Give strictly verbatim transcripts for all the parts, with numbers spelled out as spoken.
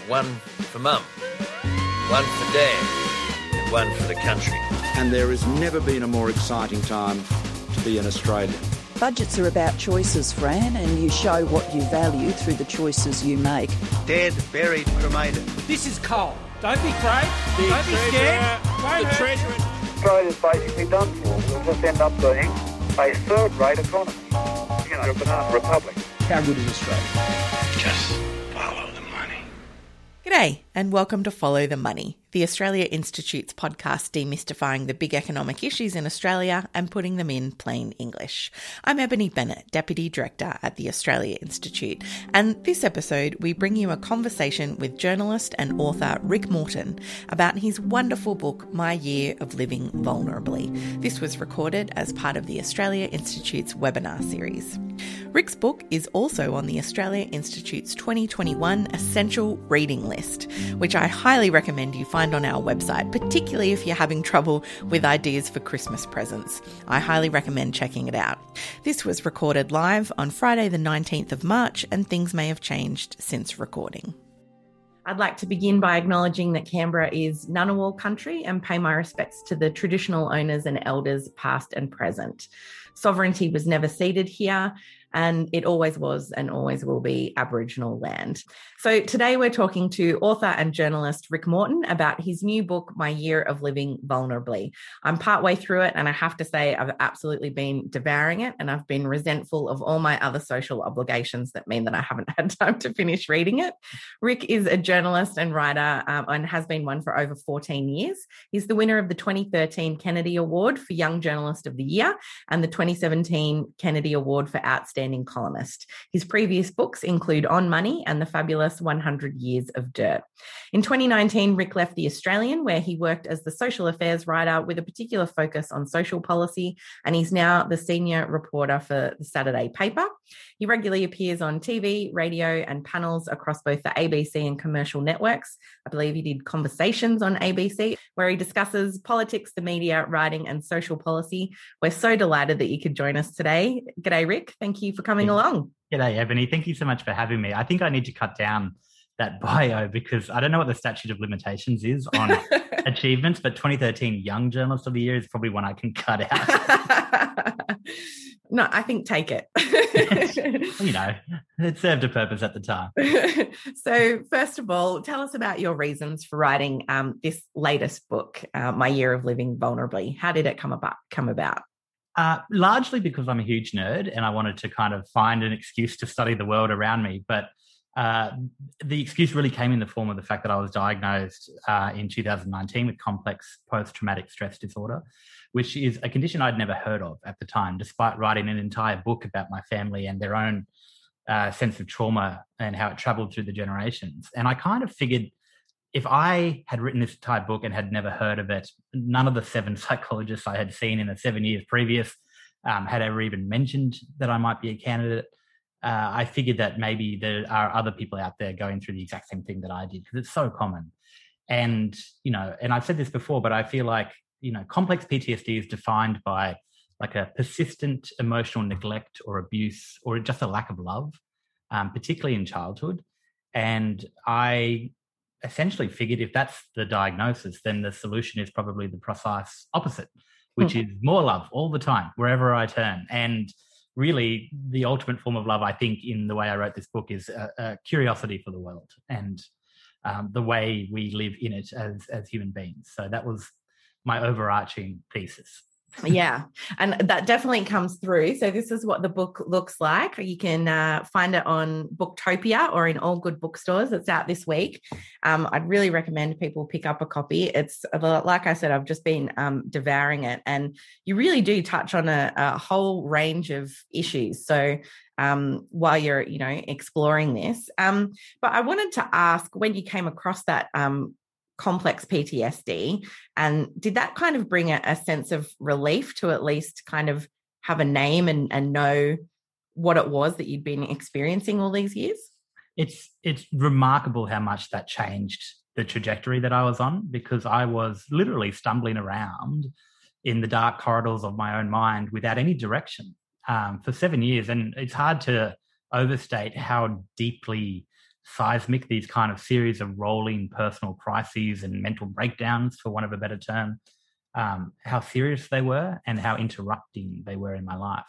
One for Mum, one for Dad, and one for the country. And there has never been a more exciting time to be an Australian. Budgets are about choices, Fran, and you show what you value through the choices you make. Dead, buried, cremated. This is coal. Don't be afraid. The Don't be scared. Won't the hurt. treasurer. Australia's basically done for. We'll just end up being a third-rate economy. You know, a banana republic. How good is Australia? Just follow the money. G'day and welcome to Follow the Money, the Australia Institute's podcast demystifying the big economic issues in Australia and putting them in plain English. I'm Ebony Bennett, Deputy Director at the Australia Institute, and this episode we bring you a conversation with journalist and author Rick Morton about his wonderful book, My Year of Living Vulnerably. This was recorded as part of the Australia Institute's webinar series. Rick's book is also on the Australia Institute's twenty twenty-one Essential Reading List, which I highly recommend you find on our website, particularly if you're having trouble with ideas for Christmas presents. I highly recommend checking it out. This was recorded live on Friday the nineteenth of March, and things may have changed since recording. I'd like to begin by acknowledging that Canberra is Ngunnawal country and pay my respects to the traditional owners and elders past and present. Sovereignty was never ceded here, and it always was and always will be Aboriginal land. So today we're talking to author and journalist Rick Morton about his new book, My Year of Living Vulnerably. I'm partway through it, and I have to say I've absolutely been devouring it, and I've been resentful of all my other social obligations that mean that I haven't had time to finish reading it. Rick is a journalist and writer um, and has been one for over fourteen years. He's the winner of the twenty thirteen Kennedy Award for Young Journalist of the Year and the twenty seventeen Kennedy Award for Outstanding Columnist. His previous books include On Money and the fabulous one hundred Years of Dirt. In twenty nineteen, Rick left The Australian, where he worked as the social affairs writer with a particular focus on social policy, and he's now the senior reporter for the Saturday paper. He regularly appears on T V, radio, and panels across both the A B C and commercial networks. I believe he did Conversations on A B C, where he discusses politics, the media, writing, and social policy. We're so delighted that you could join us today. G'day, Rick. Thank you for coming yeah. along. G'day, Ebony. Thank you so much for having me. I think I need to cut down that bio because I don't know what the statute of limitations is on achievements, but twenty thirteen Young Journalist of the Year is probably one I can cut out. No, I think take it. You know, it served a purpose at the time. So first of all, tell us about your reasons for writing um, this latest book, uh, My Year of Living Vulnerably. How did it come about? Come about? Uh, largely because I'm a huge nerd and I wanted to kind of find an excuse to study the world around me. But uh, the excuse really came in the form of the fact that I was diagnosed uh, in two thousand nineteen with complex post-traumatic stress disorder, which is a condition I'd never heard of at the time, despite writing an entire book about my family and their own uh, sense of trauma and how it traveled through the generations. And I kind of figured if I had written this entire book and had never heard of it, none of the seven psychologists I had seen in the seven years previous um, had ever even mentioned that I might be a candidate. Uh, I figured that maybe there are other people out there going through the exact same thing that I did because it's so common. And, you know, and I've said this before, but I feel like, you know, complex P T S D is defined by like a persistent emotional neglect or abuse or just a lack of love, um, particularly in childhood. And I essentially figured if that's the diagnosis, then the solution is probably the precise opposite, which mm-hmm. is more love all the time, wherever I turn. And really the ultimate form of love, I think, in the way I wrote this book is a, a curiosity for the world and um, the way we live in it as, as human beings. So that was my overarching thesis. Yeah, and that definitely comes through. So this is what the book looks like. You can uh, find it on Booktopia or in all good bookstores. It's out this week. Um, I'd really recommend people pick up a copy. It's, like I said, I've just been um, devouring it, and you really do touch on a, a whole range of issues. So um, while you're, you know, exploring this, um, but I wanted to ask, when you came across that um complex P T S D, and did that kind of bring a, a sense of relief to at least kind of have a name and, and know what it was that you'd been experiencing all these years? It's it's remarkable how much that changed the trajectory that I was on, because I was literally stumbling around in the dark corridors of my own mind without any direction um, for seven years. And it's hard to overstate how deeply seismic, these kind of series of rolling personal crises and mental breakdowns, for want of a better term, um, how serious they were and how interrupting they were in my life.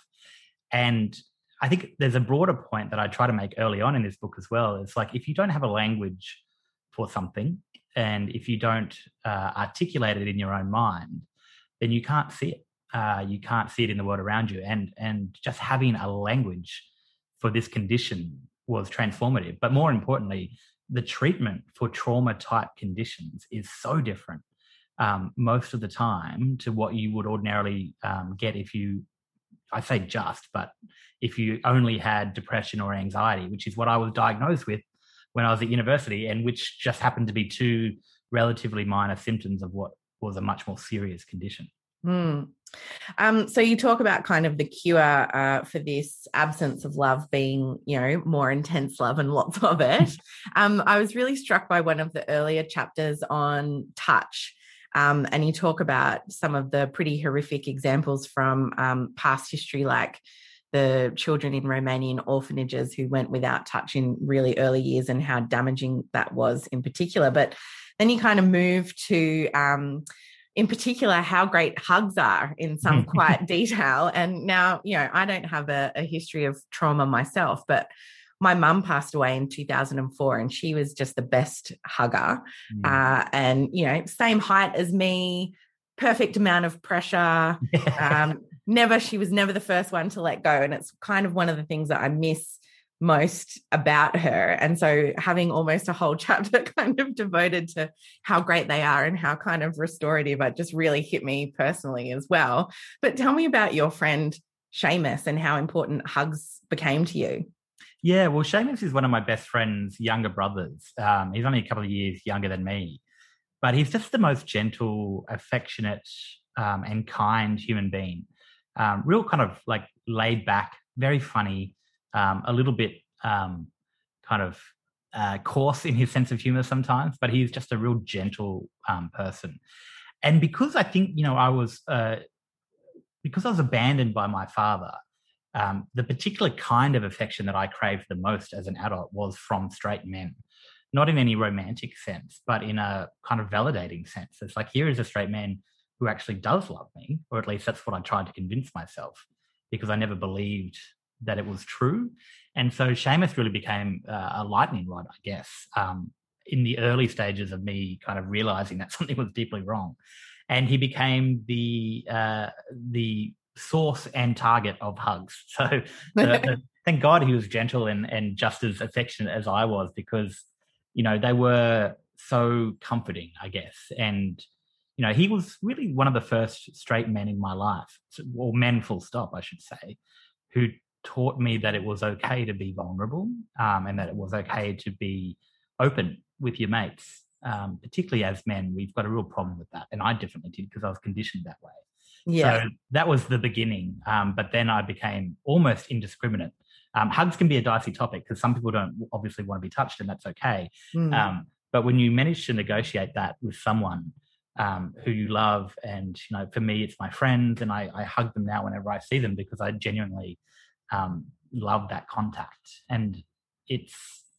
And I think there's a broader point that I try to make early on in this book as well. It's like, if you don't have a language for something, and if you don't uh, articulate it in your own mind, then you can't see it. Uh, you can't see it in the world around you. And, and just having a language for this condition was transformative. But more importantly, the treatment for trauma-type conditions is so different um, most of the time to what you would ordinarily um, get if you, I say just, but if you only had depression or anxiety, which is what I was diagnosed with when I was at university, and which just happened to be two relatively minor symptoms of what was a much more serious condition. Mm. Um, so you talk about kind of the cure uh, for this absence of love being, you know, more intense love and lots of it. um, I was really struck by one of the earlier chapters on touch. Um, and you talk about some of the pretty horrific examples from um, past history, like the children in Romanian orphanages who went without touch in really early years and how damaging that was in particular. But then you kind of move to, um, in particular, how great hugs are in some quite detail. And now, you know, I don't have a, a history of trauma myself, but my mum passed away in two thousand four and she was just the best hugger. Mm. Uh, and, you know, same height as me, perfect amount of pressure. um, never, she was never the first one to let go. And it's kind of one of the things that I miss most about her. And so having almost a whole chapter kind of devoted to how great they are and how kind of restorative, it just really hit me personally as well. But tell me about your friend Seamus and how important hugs became to you. Yeah, well, Seamus is one of my best friend's younger brothers. Um, he's only a couple of years younger than me, but he's just the most gentle, affectionate, um, and kind human being. Um, real kind of like laid back, very funny, um, a little bit um, kind of uh, coarse in his sense of humor sometimes, but he's just a real gentle um, person. And because I think, you know, I was, uh, because I was abandoned by my father, um, the particular kind of affection that I craved the most as an adult was from straight men. Not in any romantic sense, but in a kind of validating sense. It's like, here is a straight man who actually does love me, or at least that's what I tried to convince myself, because I never believed that it was true. And so Seamus really became uh, a lightning rod, I guess, um, in the early stages of me kind of realizing that something was deeply wrong. And he became the uh, the source and target of hugs. So the, the, thank God he was gentle and, and just as affectionate as I was, because, you know, they were so comforting, I guess. And, you know, he was really one of the first straight men in my life, or men full stop, I should say, who taught me that it was okay to be vulnerable, um, and that it was okay to be open with your mates. Um, particularly as men, we've got a real problem with that. And I definitely did, because I was conditioned that way. Yeah. So that was the beginning. Um, but then I became almost indiscriminate. Um, hugs can be a dicey topic because some people don't obviously want to be touched, and that's okay. Mm. Um, but when you manage to negotiate that with someone um, who you love, and, you know, for me, it's my friends, and I, I hug them now whenever I see them, because I genuinely um, love that contact. And it's,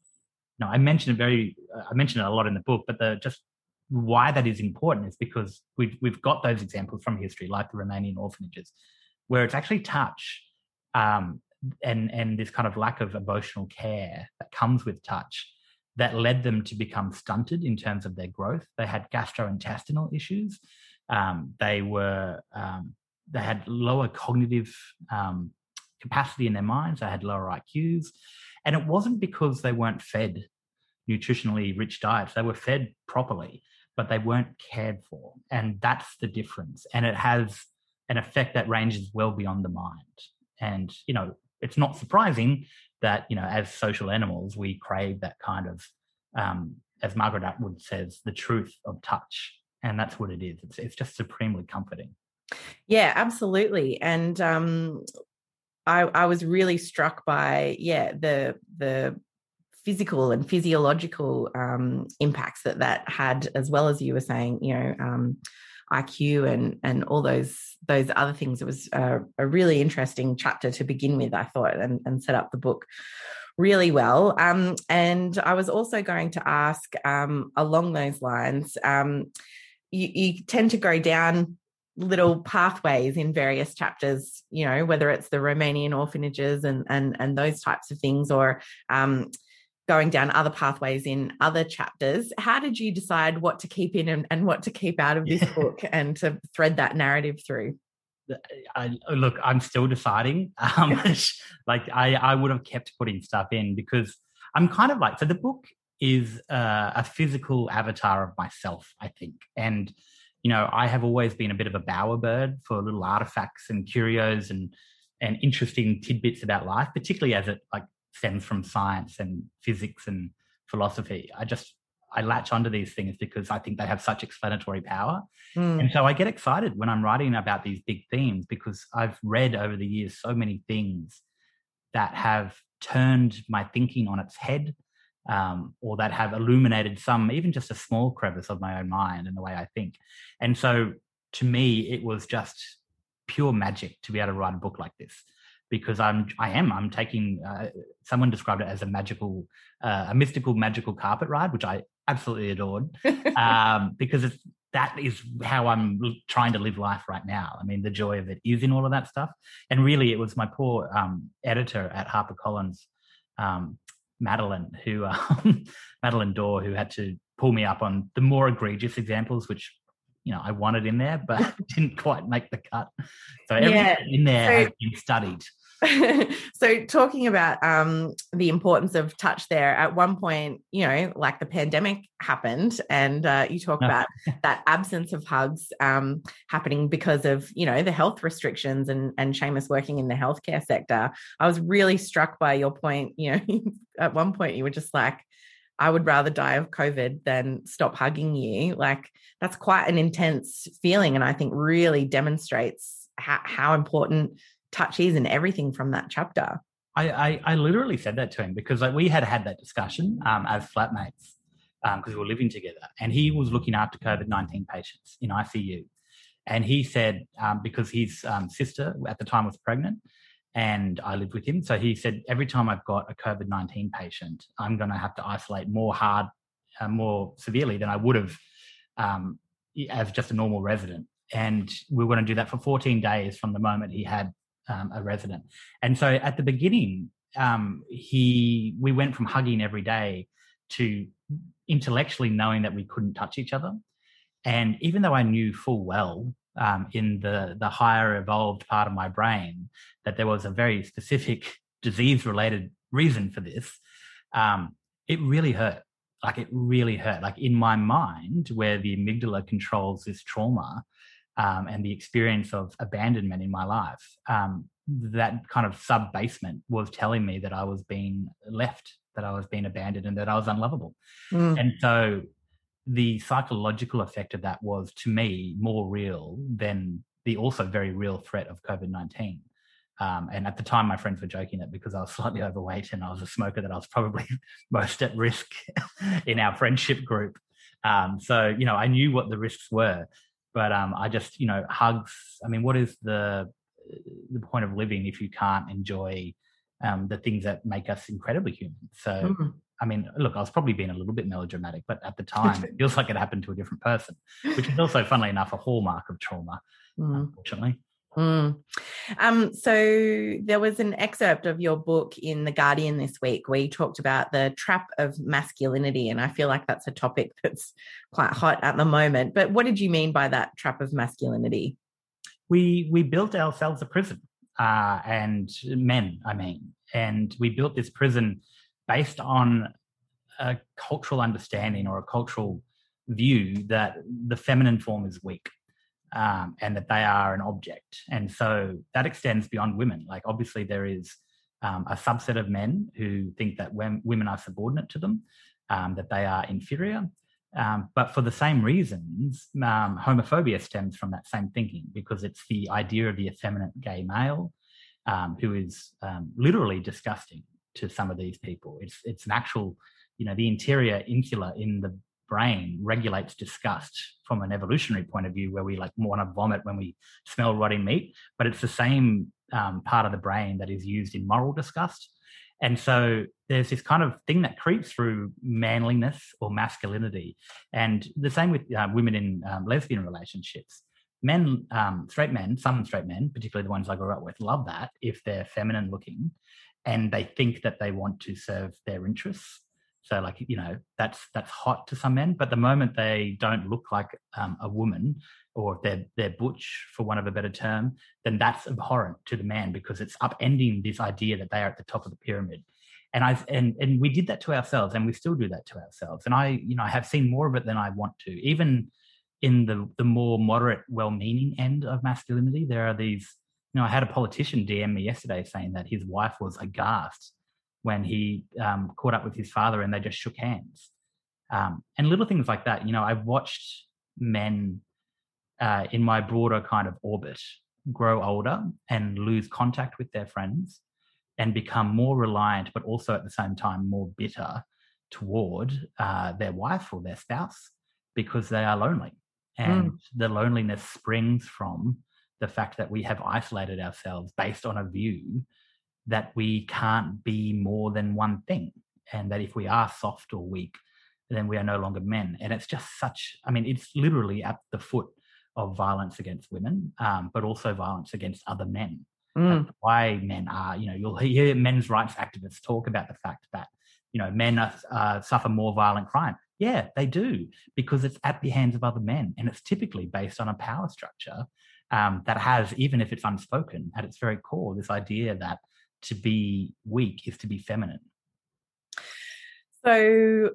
No, I mentioned it very. Uh, I mentioned it a lot in the book, but the just why that is important is because we've we've got those examples from history, like the Romanian orphanages, where it's actually touch, um, and and this kind of lack of emotional care that comes with touch, that led them to become stunted in terms of their growth. They had gastrointestinal issues. Um, they were um, they had lower cognitive um, capacity in their minds. They had lower I Qs. And it wasn't because they weren't fed nutritionally rich diets. They were fed properly, but they weren't cared for. And that's the difference. And it has an effect that ranges well beyond the mind. And, you know, it's not surprising that, you know, as social animals, we crave that kind of, um, as Margaret Atwood says, the truth of touch. And that's what it is. It's, it's just supremely comforting. Yeah, absolutely. And, um, I, I was really struck by, yeah, the the physical and physiological um, impacts that that had, as well as you were saying, you know, um, I Q and and all those those other things. It was a, a really interesting chapter to begin with, I thought, and, and set up the book really well. Um, and I was also going to ask um, along those lines, um, you, you tend to go down little pathways in various chapters, you know, whether it's the Romanian orphanages and and and those types of things, or um, going down other pathways in other chapters. How did you decide what to keep in and, and what to keep out of this yeah. book and to thread that narrative through? I, look, I'm still deciding. Um, like I, I would have kept putting stuff in because I'm kind of like, so the book is uh, a physical avatar of myself, I think. And, you know, I have always been a bit of a bowerbird for little artifacts and curios and, and interesting tidbits about life, particularly as it like stems from science and physics and philosophy. I just, I latch onto these things because I think they have such explanatory power. Mm. And so I get excited when I'm writing about these big themes because I've read over the years so many things that have turned my thinking on its head, um, or that have illuminated some, even just a small crevice of my own mind and the way I think. And so to me, it was just pure magic to be able to write a book like this. Because I'm, I am, I'm taking, uh, someone described it as a magical, uh, a mystical magical carpet ride, which I absolutely adored, um, because it's, that is how I'm trying to live life right now. I mean, the joy of it is in all of that stuff. And really, it was my poor um, editor at HarperCollins, um, Madeline, who, um, Madeline Dorr, who had to pull me up on the more egregious examples, which, you know, I wanted in there, but didn't quite make the cut. So everything yeah. in there so, has been studied. So talking about um, the importance of touch there, at one point, you know, like the pandemic happened and uh, you talk no. about that absence of hugs um, happening because of, you know, the health restrictions and, and Seamus working in the healthcare sector. I was really struck by your point, you know, at one point you were just like, I would rather die of COVID than stop hugging you. Like that's quite an intense feeling. And I think really demonstrates how, how important touch is and everything from that chapter. I, I, I literally said that to him because like we had had that discussion um, as flatmates because um, we were living together, and he was looking after COVID nineteen patients in I C U. And he said, um, because his um, sister at the time was pregnant and I lived with him. So he said, every time I've got a COVID nineteen patient, I'm going to have to isolate more hard, uh, more severely than I would have um, as just a normal resident. And we were going to do that for fourteen days from the moment he had Um, a resident. And so at the beginning, um, he we went from hugging every day to intellectually knowing that we couldn't touch each other. And even though I knew full well um, in the, the higher evolved part of my brain that there was a very specific disease-related reason for this, um, it really hurt. Like it really hurt. Like in my mind, where the amygdala controls this trauma, Um, and the experience of abandonment in my life, um, that kind of sub-basement was telling me that I was being left, that I was being abandoned and that I was unlovable. Mm. And so the psychological effect of that was, to me, more real than the also very real threat of COVID nineteen. Um, and at the time, my friends were joking that because I was slightly overweight and I was a smoker, that I was probably most at risk in our friendship group. Um, so, you know, I knew what the risks were. But um, I just, you know, hugs. I mean, what is the the point of living if you can't enjoy um, the things that make us incredibly human? So, mm-hmm. I mean, look, I was probably being a little bit melodramatic, but at the time, it feels like it happened to a different person, which is also, funnily enough, a hallmark of trauma, mm. unfortunately. Mm. Um, so there was an excerpt of your book in The Guardian this week where you talked about the trap of masculinity, and I feel like that's a topic that's quite hot at the moment. But what did you mean by that trap of masculinity? We we built ourselves a prison, uh, and men, I mean, and we built this prison based on a cultural understanding or a cultural view that the feminine form is weak. Um, and that they are an object. And so that extends beyond women. Like obviously there is um, a subset of men who think that when women are subordinate to them, um, that they are inferior. Um, but for the same reasons, um, homophobia stems from that same thinking, because it's the idea of the effeminate gay male um, who is um, literally disgusting to some of these people. It's, it's an actual, you know, the interior insula in the brain regulates disgust from an evolutionary point of view, where we like want to vomit when we smell rotting meat, but it's the same um, part of the brain that is used in moral disgust. And so there's this kind of thing that creeps through manliness or masculinity. And the same with uh, women in um, lesbian relationships. Men, um, straight men, some straight men, particularly the ones I grew up with, love that if they're feminine looking and they think that they want to serve their interests. So, like, you know, that's that's hot to some men. But the moment they don't look like um, a woman, or if they're, they're butch, for want of a better term, then that's abhorrent to the man because it's upending this idea that they are at the top of the pyramid. And I and and we did that to ourselves, and we still do that to ourselves. And I, you know, I have seen more of it than I want to. Even in the the more moderate, well-meaning end of masculinity, there are these. You know, I had a politician D M me yesterday saying that his wife was aghast when he um, caught up with his father and they just shook hands. Um, and little things like that. You know, I've watched men uh, in my broader kind of orbit grow older and lose contact with their friends and become more reliant, but also at the same time more bitter toward uh, their wife or their spouse because they are lonely. And mm. the loneliness springs from the fact that we have isolated ourselves based on a view that we can't be more than one thing, and that if we are soft or weak, then we are no longer men. And it's just such, I mean, it's literally at the foot of violence against women, um, but also violence against other men. Mm. That's why men are, you know, you'll hear men's rights activists talk about the fact that, you know, men are, uh, suffer more violent crime. Yeah, they do, because it's at the hands of other men. And it's typically based on a power structure um, that has, even if it's unspoken, at its very core, this idea that to be weak is to be feminine. So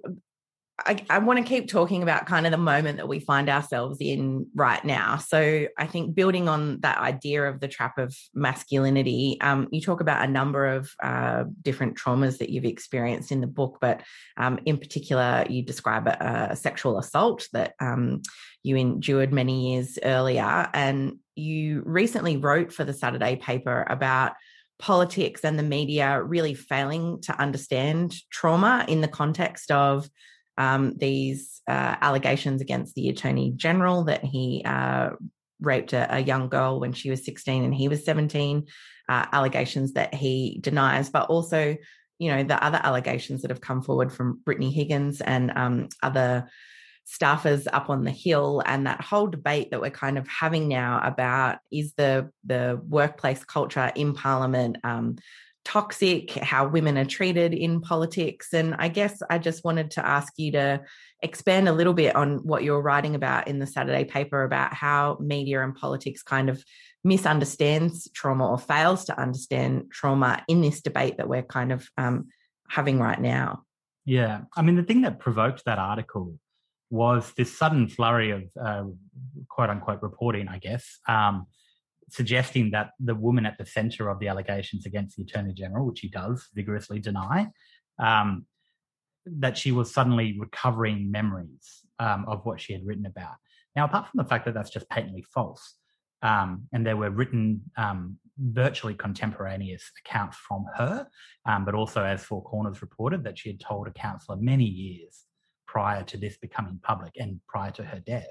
I, I want to keep talking about kind of the moment that we find ourselves in right now. So I think building on that idea of the trap of masculinity, um, you talk about a number of uh, different traumas that you've experienced in the book, but um, in particular, you describe a, a sexual assault that um, you endured many years earlier. And you recently wrote for the Saturday paper about politics and the media really failing to understand trauma in the context of um, these uh, allegations against the Attorney General that he uh, raped a, a young girl when she was sixteen and he was seventeen, uh, allegations that he denies, but also, you know, the other allegations that have come forward from Brittany Higgins and um, other staffers up on the Hill, and that whole debate that we're kind of having now about is the the workplace culture in Parliament um, toxic, how women are treated in politics. And I guess I just wanted to ask you to expand a little bit on what you're writing about in the Saturday paper about how media and politics kind of misunderstands trauma or fails to understand trauma in this debate that we're kind of um, having right now. Yeah, I mean, the thing that provoked that article was this sudden flurry of uh, quote-unquote reporting, I guess, um, suggesting that the woman at the centre of the allegations against the Attorney General, which he does vigorously deny, um, that she was suddenly recovering memories um, of what she had written about. Now, apart from the fact that that's just patently false, um, and there were written um, virtually contemporaneous accounts from her, um, but also, as Four Corners reported, that she had told a counsellor many years prior to this becoming public and prior to her death.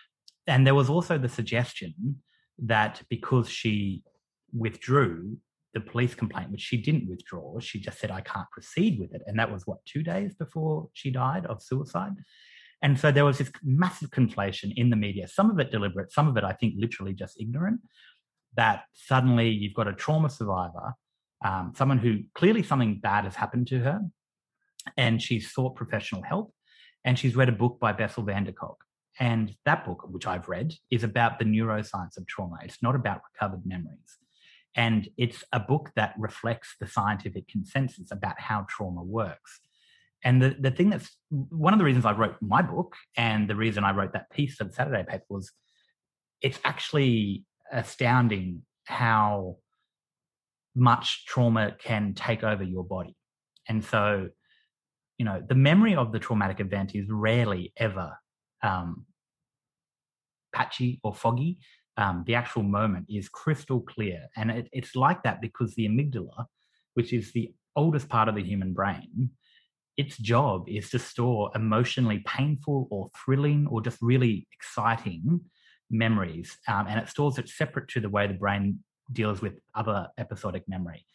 And there was also the suggestion that because she withdrew the police complaint, which she didn't withdraw, she just said, I can't proceed with it. And that was, what, two days before she died of suicide? And so there was this massive conflation in the media, some of it deliberate, some of it, I think, literally just ignorant, that suddenly you've got a trauma survivor, um, someone who clearly something bad has happened to her, and she's sought professional help. And she's read a book by Bessel van der Kolk. And that book, which I've read, is about the neuroscience of trauma. It's not about recovered memories. And it's a book that reflects the scientific consensus about how trauma works. And the, the thing that's, one of the reasons I wrote my book and the reason I wrote that piece for the Saturday paper was it's actually astounding how much trauma can take over your body. And so, you know, the memory of the traumatic event is rarely ever um, patchy or foggy. Um, the actual moment is crystal clear. And it, it's like that because the amygdala, which is the oldest part of the human brain, its job is to store emotionally painful or thrilling or just really exciting memories. Um, and it stores it separate to the way the brain deals with other episodic memory.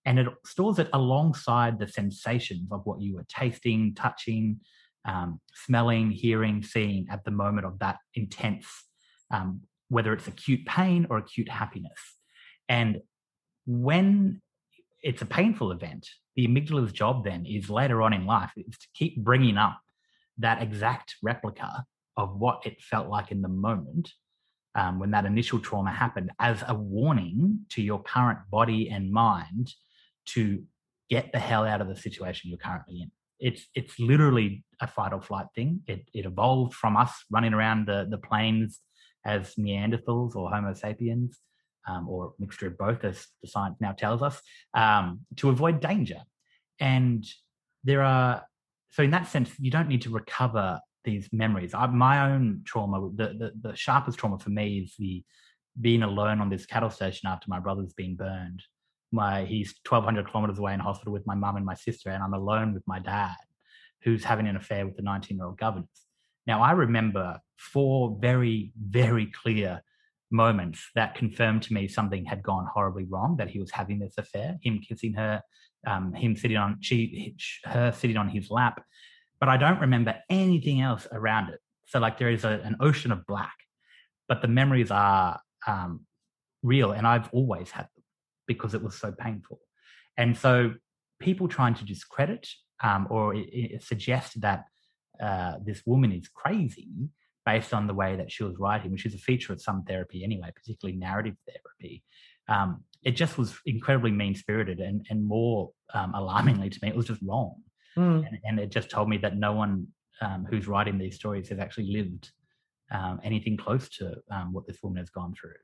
And it stores it alongside the sensations of what you were tasting, touching, um, smelling, hearing, seeing at the moment of that intense, um, whether it's acute pain or acute happiness. And when it's a painful event, the amygdala's job then is later on in life is to keep bringing up that exact replica of what it felt like in the moment um, when that initial trauma happened as a warning to your current body and mind to get the hell out of the situation you're currently in. It's it's literally a fight or flight thing. It it evolved from us running around the, the plains as Neanderthals or Homo sapiens, um, or a mixture of both, as the science now tells us, um, to avoid danger. And there are, so in that sense, you don't need to recover these memories. I, my own trauma, the, the the sharpest trauma for me is the being alone on this cattle station after my brother's been burned. My, he's twelve hundred kilometers away in hospital with my mum and my sister, and I'm alone with my dad, who's having an affair with the nineteen-year-old governess. Now, I remember four very, very clear moments that confirmed to me something had gone horribly wrong, that he was having this affair, him kissing her, um, him sitting on, she, her sitting on his lap. But I don't remember anything else around it. So like there is a, an ocean of black, but the memories are um, real, and I've always had them because it was so painful. And so people trying to discredit um, or it, it suggest that uh, this woman is crazy based on the way that she was writing, which is a feature of some therapy anyway, particularly narrative therapy. Um, it just was incredibly mean-spirited, and, and more um, alarmingly to me, it was just wrong. Mm. And, and it just told me that no one um, who's writing these stories has actually lived um, anything close to um, what this woman has gone through.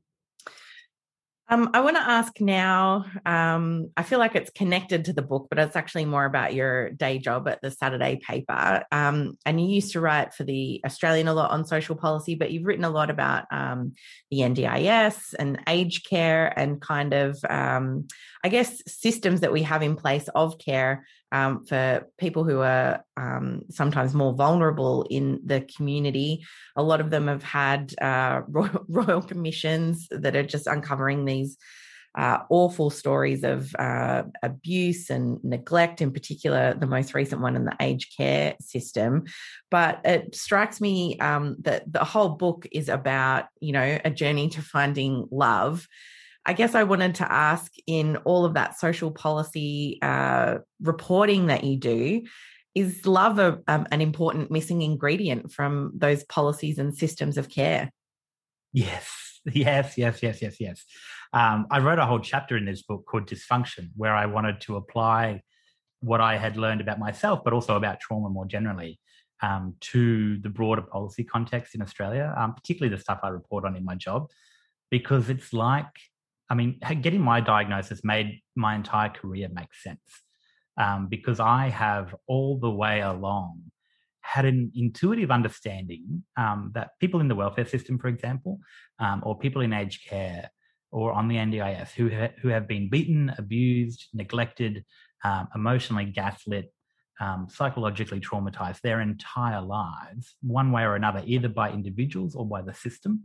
Um, I want to ask now, um, I feel like it's connected to the book, but it's actually more about your day job at the Saturday paper. Um, and you used to write for the Australian a lot on social policy, but you've written a lot about um, the N D I S and aged care and kind of, um, I guess, systems that we have in place of care um, for people who are um, sometimes more vulnerable in the community. A lot of them have had uh, royal, royal commissions that are just uncovering these uh, awful stories of uh, abuse and neglect, in particular, the most recent one in the aged care system. But it strikes me um, that the whole book is about, you know, a journey to finding love. I guess I wanted to ask, in all of that social policy uh, reporting that you do, is love a, um, an important missing ingredient from those policies and systems of care? Yes, yes, yes, yes, yes, yes. Um, I wrote a whole chapter in this book called Dysfunction, where I wanted to apply what I had learned about myself, but also about trauma more generally, um, to the broader policy context in Australia, um, particularly the stuff I report on in my job, because it's like, I mean, getting my diagnosis made my entire career make sense, um, because I have all the way along had an intuitive understanding um, that people in the welfare system, for example, um, or people in aged care or on the N D I S who, ha- who have been beaten, abused, neglected, um, emotionally gaslit, um, psychologically traumatized their entire lives, one way or another, either by individuals or by the system.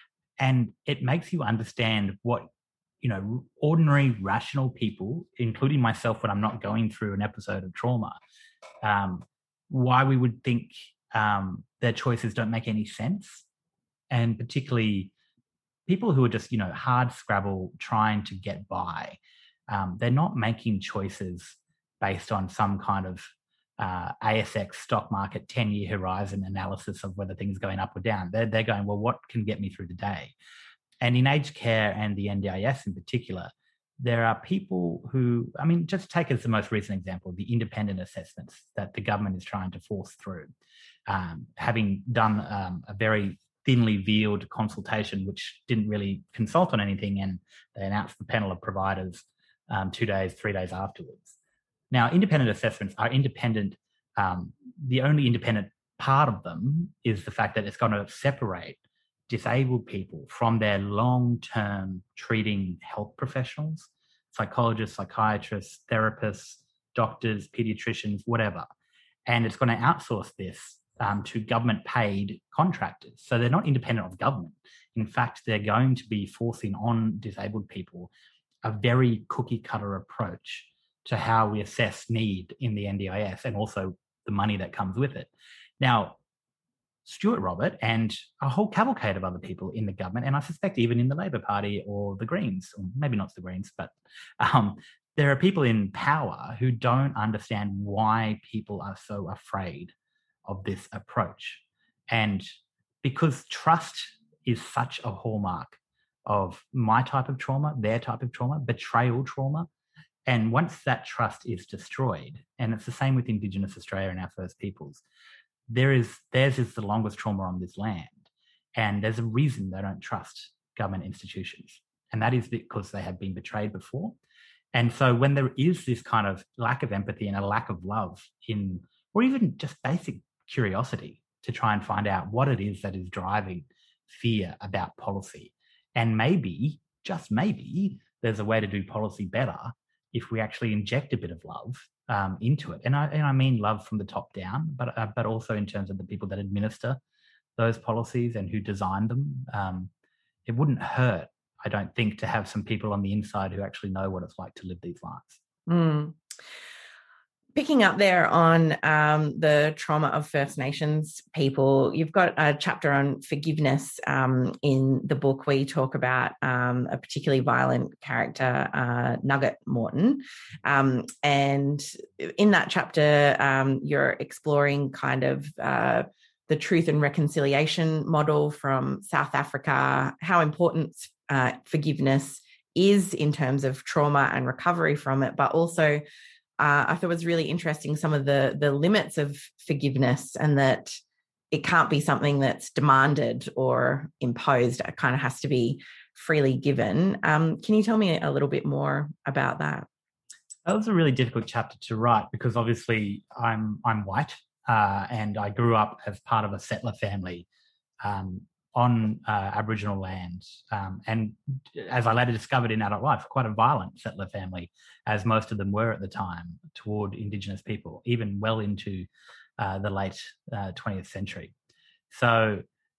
And it makes you understand what, you know, ordinary, rational people, including myself when I'm not going through an episode of trauma, um, why we would think um, their choices don't make any sense. And particularly people who are just, you know, hard scrabble trying to get by. Um, they're not making choices based on some kind of uh, A S X stock market ten-year horizon analysis of whether things are going up or down. They're, they're going, well, what can get me through the day? And in aged care and the N D I S in particular, there are people who, I mean, just take as the most recent example, the independent assessments that the government is trying to force through. Um, having done um, a very thinly veiled consultation, which didn't really consult on anything, and they announced the panel of providers um, two days, three days afterwards. Now, independent assessments are independent. Um, the only independent part of them is the fact that it's going to separate disabled people from their long-term treating health professionals, psychologists, psychiatrists, therapists, doctors, pediatricians, whatever. And it's going to outsource this um, to government-paid contractors. So they're not independent of government. In fact, they're going to be forcing on disabled people a very cookie cutter approach to how we assess need in the N D I S and also the money that comes with it. Now, Stuart Robert and a whole cavalcade of other people in the government, and I suspect even in the Labor Party or the Greens, or maybe not the Greens, but um, there are people in power who don't understand why people are so afraid of this approach. And because trust is such a hallmark of my type of trauma, their type of trauma, betrayal trauma, and once that trust is destroyed, and it's the same with Indigenous Australia and our First Peoples, there is theirs is the longest trauma on this land. And there's a reason they don't trust government institutions. And that is because they have been betrayed before. And so when there is this kind of lack of empathy and a lack of love in, or even just basic curiosity to try and find out what it is that is driving fear about policy. And maybe, just maybe, there's a way to do policy better if we actually inject a bit of love um, into it. And I, and I mean love from the top down, but uh, but also in terms of the people that administer those policies and who design them. Um, it wouldn't hurt, I don't think, to have some people on the inside who actually know what it's like to live these lives. Mm. Picking up there on um, the trauma of First Nations people, you've got a chapter on forgiveness um, in the book where you talk about um, a particularly violent character, uh, Nugget Morton. Um, and in that chapter, um, you're exploring kind of uh, the truth and reconciliation model from South Africa, how important uh, forgiveness is in terms of trauma and recovery from it, but also Uh, I thought it was really interesting some of the the limits of forgiveness, and that it can't be something that's demanded or imposed. It kind of has to be freely given. Um, can you tell me a little bit more about that? That was a really difficult chapter to write because obviously I'm I'm white uh, and I grew up as part of a settler family um, on uh, Aboriginal land, um, and as I later discovered in adult life, quite a violent settler family, as most of them were at the time, toward Indigenous people, even well into uh, the late uh, twentieth century. So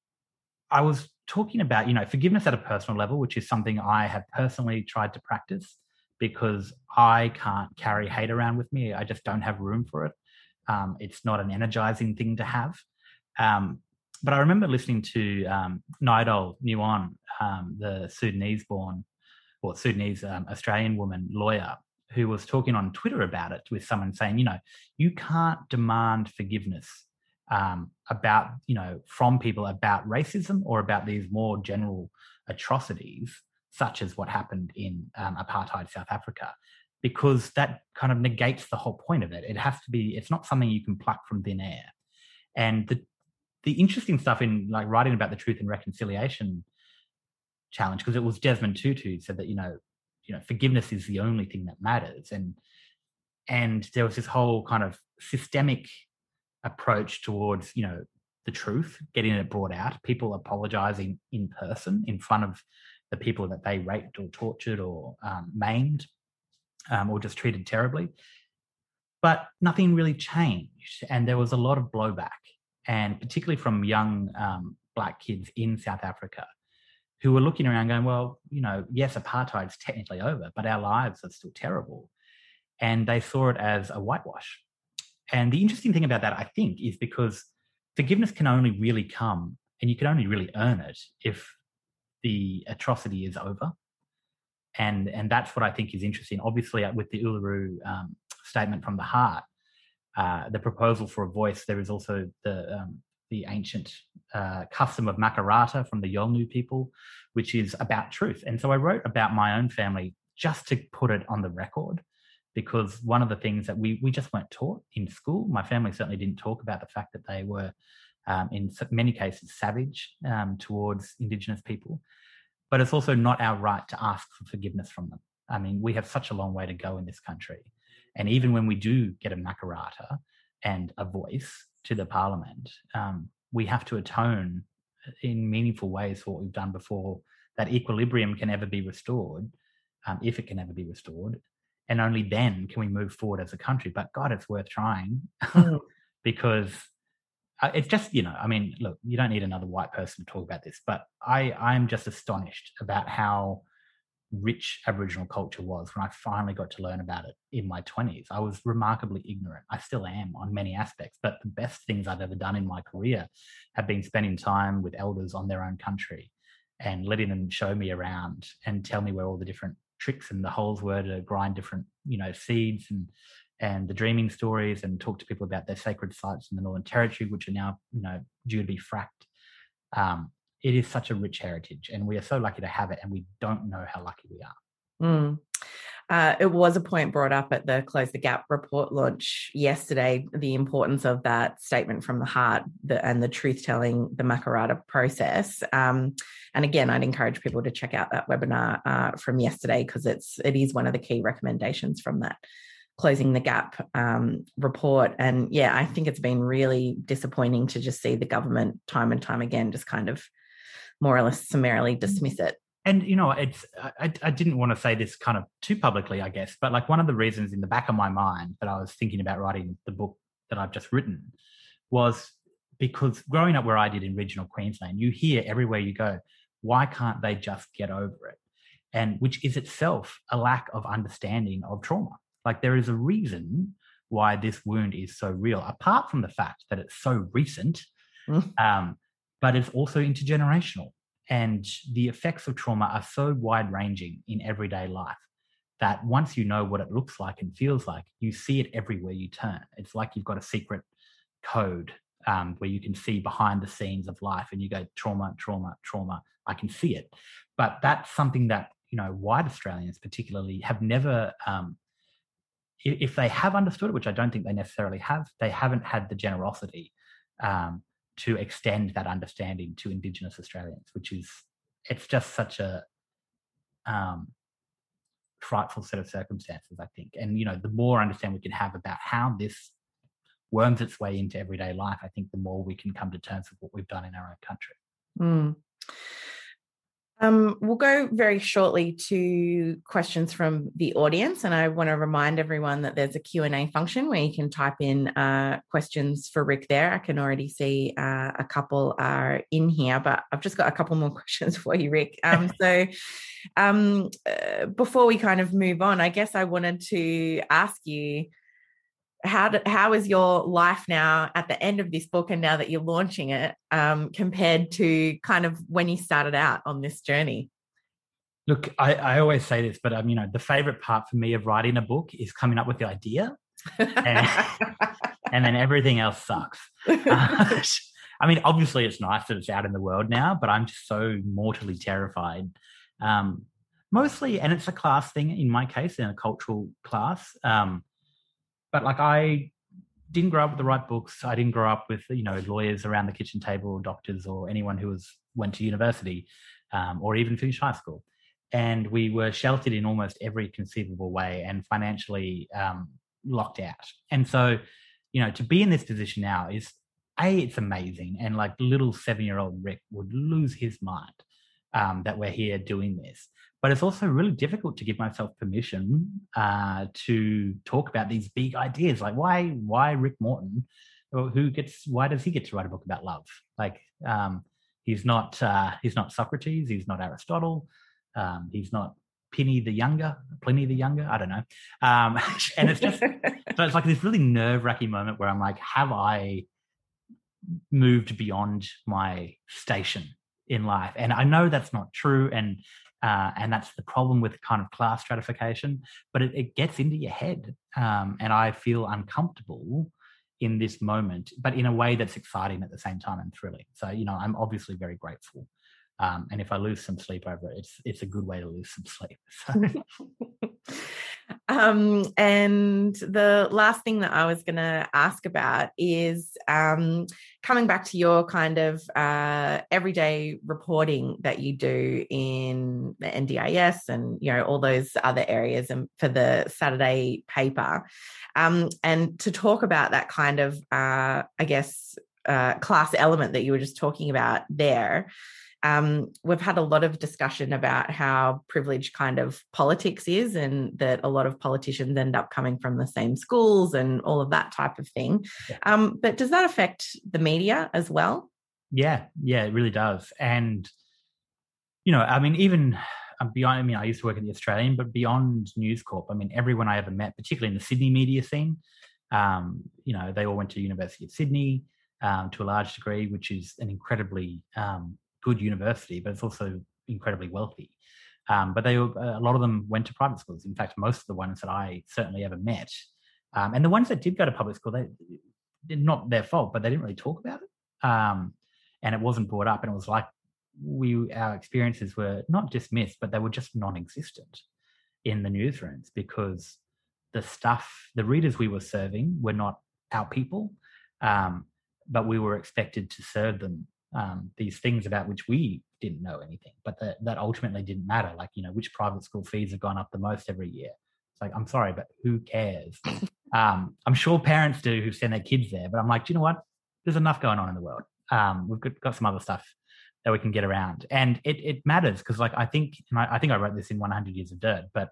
I was talking about, you know, forgiveness at a personal level, which is something I have personally tried to practice because I can't carry hate around with me. I just don't have room for it. Um, it's not an energizing thing to have. Um, But I remember listening to um, Nidal Nguyen, um, the Sudanese-born or Sudanese um, Australian woman lawyer, who was talking on Twitter about it with someone saying, you know, you can't demand forgiveness um, about, you know, from people about racism or about these more general atrocities, such as what happened in um, apartheid South Africa, because that kind of negates the whole point of it. It has to be, it's not something you can pluck from thin air. And the The interesting stuff in like writing about the Truth and Reconciliation Challenge, because it was Desmond Tutu who said that, you know, you know, forgiveness is the only thing that matters. And and there was this whole kind of systemic approach towards, you know, the truth, getting it brought out, people apologizing in person in front of the people that they raped or tortured or um, maimed um, or just treated terribly. But nothing really changed. And there was a lot of blowback, and particularly from young um, black kids in South Africa who were looking around going, well, you know, yes, apartheid's technically over, but our lives are still terrible. And they saw it as a whitewash. And the interesting thing about that, I think, is because forgiveness can only really come, and you can only really earn it if the atrocity is over. And, and that's what I think is interesting. Obviously, with the Uluru um, Statement from the Heart, Uh, the proposal for a voice, there is also the um, the ancient uh, custom of Makarrata from the Yolngu people, which is about truth. And so I wrote about my own family just to put it on the record, because one of the things that we we just weren't taught in school, my family certainly didn't talk about the fact that they were, um, in many cases, savage um, towards Indigenous people. But it's also not our right to ask for forgiveness from them. I mean, we have such a long way to go in this country. And even when we do get a Makarrata and a voice to the parliament, um, we have to atone in meaningful ways for what we've done before that equilibrium can ever be restored, um, if it can ever be restored. And only then can we move forward as a country. But God, it's worth trying because it's just, you know, I mean, look, you don't need another white person to talk about this, but I, I'm just astonished about how rich Aboriginal culture was when I finally got to learn about it in my twenties. I was remarkably ignorant. I still am on many aspects, but the best things I've ever done in my career have been spending time with elders on their own country and letting them show me around and tell me where all the different tricks and the holes were to grind different, you know, seeds and and the dreaming stories, and talk to people about their sacred sites in the Northern Territory, which are now, you know, due to be fracked. Um, it is such a rich heritage, and we are so lucky to have it, and we don't know how lucky we are. Mm. Uh, it was a point brought up at the Close the Gap report launch yesterday, the importance of that statement from the heart the, and the truth-telling, the Makarrata process. Um, and again, I'd encourage people to check out that webinar uh, from yesterday, because it's it is one of the key recommendations from that Closing the Gap um, report. And yeah, I think it's been really disappointing to just see the government time and time again just kind of more or less summarily dismiss it. And, you know, it's I, I didn't want to say this kind of too publicly, I guess, but like one of the reasons in the back of my mind that I was thinking about writing the book that I've just written was because growing up where I did in regional Queensland, you hear everywhere you go, why can't they just get over it? And which is itself a lack of understanding of trauma. Like there is a reason why this wound is so real, apart from the fact that it's so recent, mm. um, but it's also intergenerational. And the effects of trauma are so wide-ranging in everyday life that once you know what it looks like and feels like, you see it everywhere you turn. It's like you've got a secret code um, where you can see behind the scenes of life and you go, trauma, trauma, trauma, I can see it. But that's something that, you know, white Australians particularly have never... Um, if they have understood it, which I don't think they necessarily have, they haven't had the generosity um, to extend that understanding to Indigenous Australians, which is, it's just such a um, frightful set of circumstances, I think. And, you know, the more understanding we can have about how this worms its way into everyday life, I think the more we can come to terms with what we've done in our own country. Mm. Um, we'll go very shortly to questions from the audience, and I want to remind everyone that there's a Q and A function where you can type in uh, questions for Rick there. I can already see uh, a couple are in here, but I've just got a couple more questions for you, Rick. Um, so um, uh, before we kind of move on, I guess I wanted to ask you, How do, how is your life now at the end of this book and now that you're launching it um, compared to kind of when you started out on this journey? Look, I, I always say this, but um, you know, the favorite part for me of writing a book is coming up with the idea, and, and then everything else sucks. Uh, I mean, obviously, it's nice that it's out in the world now, but I'm just so mortally terrified. Um, mostly, and it's a class thing in my case, in a cultural class. Um, But like I didn't grow up with the right books. I didn't grow up with, you know, lawyers around the kitchen table or doctors or anyone who was went to university um, or even finished high school. And we were sheltered in almost every conceivable way and financially um, locked out. And so, you know, to be in this position now is, A, it's amazing. And like little seven-year-old Rick would lose his mind um, that we're here doing this. But it's also really difficult to give myself permission uh, to talk about these big ideas. Like why, why Rick Morton? Who gets? Why does he get to write a book about love? Like um, he's not, uh, he's not Socrates. He's not Aristotle. Um, he's not Pliny the Younger. Pliny the Younger. I don't know. Um, and it's just, so it's like this really nerve-wracking moment where I'm like, have I moved beyond my station in life? And I know that's not true. And Uh, and that's the problem with kind of class stratification, but it, it gets into your head. Um, and I feel uncomfortable in this moment, but in a way that's exciting at the same time and thrilling. So, you know, I'm obviously very grateful. Um, and if I lose some sleep over it, it's it's a good way to lose some sleep. So. um, and the last thing that I was going to ask about is um, coming back to your kind of uh, everyday reporting that you do in the N D I S and, you know, all those other areas and for the Saturday paper. Um, and to talk about that kind of, uh, I guess, uh, class element that you were just talking about there. Um, we've had a lot of discussion about how privileged kind of politics is and that a lot of politicians end up coming from the same schools and all of that type of thing. Yeah. Um, but does that affect the media as well? Yeah, yeah, it really does. And, you know, I mean, even I'm beyond, I mean, I used to work at the Australian, but beyond News Corp, I mean, everyone I ever met, particularly in the Sydney media scene, um, you know, they all went to University of Sydney um, to a large degree, which is an incredibly um, good university, but it's also incredibly wealthy. Um, but they, a lot of them went to private schools. In fact, most of the ones that I certainly ever met, um, and the ones that did go to public school, they, not their fault, but they didn't really talk about it. Um, and it wasn't brought up. And it was like we, our experiences were not dismissed, but they were just non-existent in the newsrooms because the stuff, the readers we were serving were not our people, um, but we were expected to serve them um, these things about which we didn't know anything, but that, that ultimately didn't matter. Like, you know, which private school fees have gone up the most every year? It's like, I'm sorry, but who cares? um, I'm sure parents do who send their kids there, but I'm like, do you know what? There's enough going on in the world. Um, we've got, got some other stuff that we can get around. And it, it matters because, like, I think, and I, I think I wrote this in one hundred Years of Dirt, but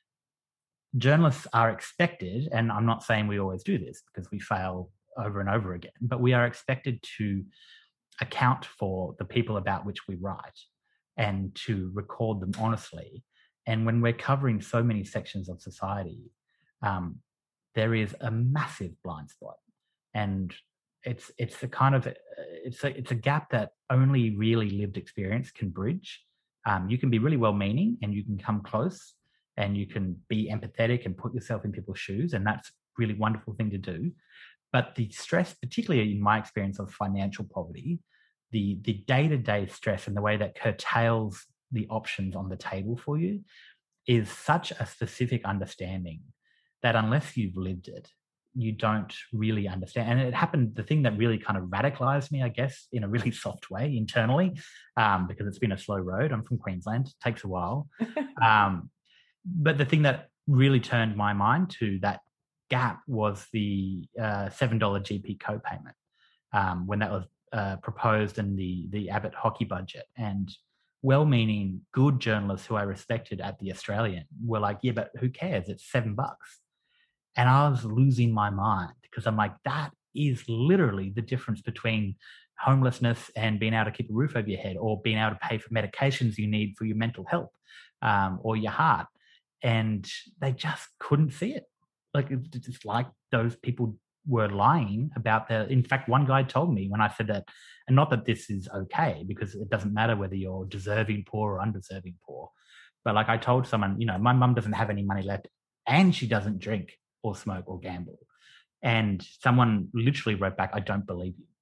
journalists are expected, and I'm not saying we always do this because we fail over and over again, but we are expected to account for the people about which we write and to record them honestly. And when we're covering so many sections of society, um, there is a massive blind spot, and it's it's the kind of it's a it's a gap that only really lived experience can bridge. Um, you can be really well-meaning, and you can come close, and you can be empathetic and put yourself in people's shoes, and that's a really wonderful thing to do. But the stress, particularly in my experience of financial poverty, the the day-to-day stress and the way that curtails the options on the table for you is such a specific understanding that unless you've lived it, you don't really understand. And it happened, the thing that really kind of radicalized me, I guess, in a really soft way internally, um, because it's been a slow road. I'm from Queensland, it takes a while. um, but the thing that really turned my mind to that gap was the uh, seven dollars G P copayment um, when that was uh, proposed in the, the Abbott hockey budget. And well-meaning, good journalists who I respected at the Australian were like, yeah, but who cares? It's seven bucks. And I was losing my mind because I'm like, that is literally the difference between homelessness and being able to keep a roof over your head, or being able to pay for medications you need for your mental health um, or your heart. And they just couldn't see it. Like, it's just like those people were lying about the, in fact, one guy told me when I said that, and not that this is okay, because it doesn't matter whether you're deserving poor or undeserving poor, but like I told someone, you know, my mum doesn't have any money left and she doesn't drink or smoke or gamble. And someone literally wrote back, I don't believe you.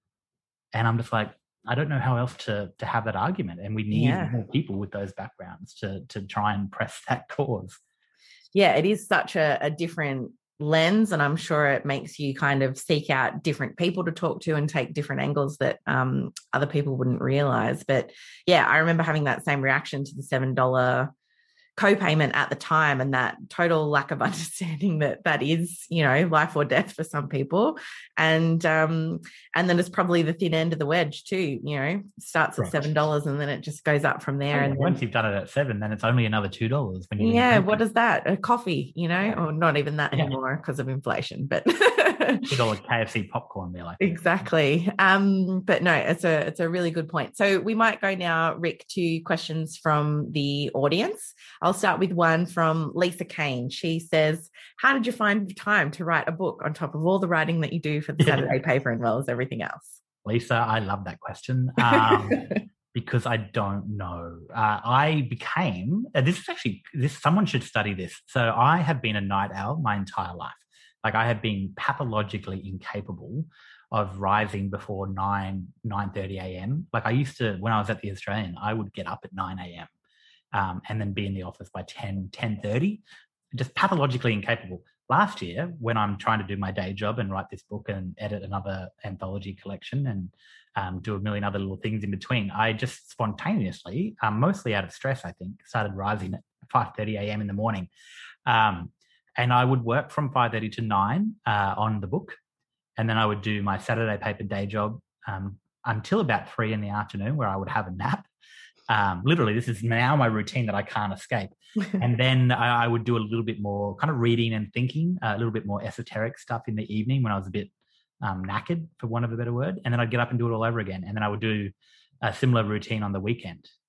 And I'm just like, I don't know how else to to have that argument. And we need yeah. more people with those backgrounds to to try and press that cause. Yeah, it is such a, a different lens, and I'm sure it makes you kind of seek out different people to talk to and take different angles that um, other people wouldn't realize. But yeah, I remember having that same reaction to the seven dollars co-payment at the time, and that total lack of understanding that that is, you know, life or death for some people. And um, and then it's probably the thin end of the wedge too, you know, starts at right. seven dollars and then it just goes up from there. Oh, and once then, you've done it at seven, then it's only another two dollars. When you yeah, what is that? A coffee, you know, or not even that yeah. anymore because of inflation, but two dollar K F C popcorn meal. Exactly. Um, but no, it's a it's a really good point. So we might go now, Rick, to questions from the audience. I'll start with one from Lisa Kane. She says, how did you find time to write a book on top of all the writing that you do for the Saturday paper as well as everything else? Lisa, I love that question um, because I don't know. Uh, I became, uh, this is actually, this someone should study this. So I have been a night owl my entire life. Like I have been pathologically incapable of rising before nine, nine thirty a.m. Like I used to, when I was at the Australian, I would get up at nine a.m. Um, and then be in the office by ten, ten thirty, just pathologically incapable. Last year, when I'm trying to do my day job and write this book and edit another anthology collection and um, do a million other little things in between, I just spontaneously, um, mostly out of stress, I think, started rising at five thirty a.m. in the morning. Um, and I would work from five thirty to nine uh, on the book. And then I would do my Saturday paper day job um, until about three in the afternoon, where I would have a nap. Um, literally, this is now my routine that I can't escape. And then I, I would do a little bit more kind of reading and thinking, uh, a little bit more esoteric stuff in the evening when I was a bit um, knackered, for want of a better word. And then I'd get up and do it all over again. And then I would do a similar routine on the weekend.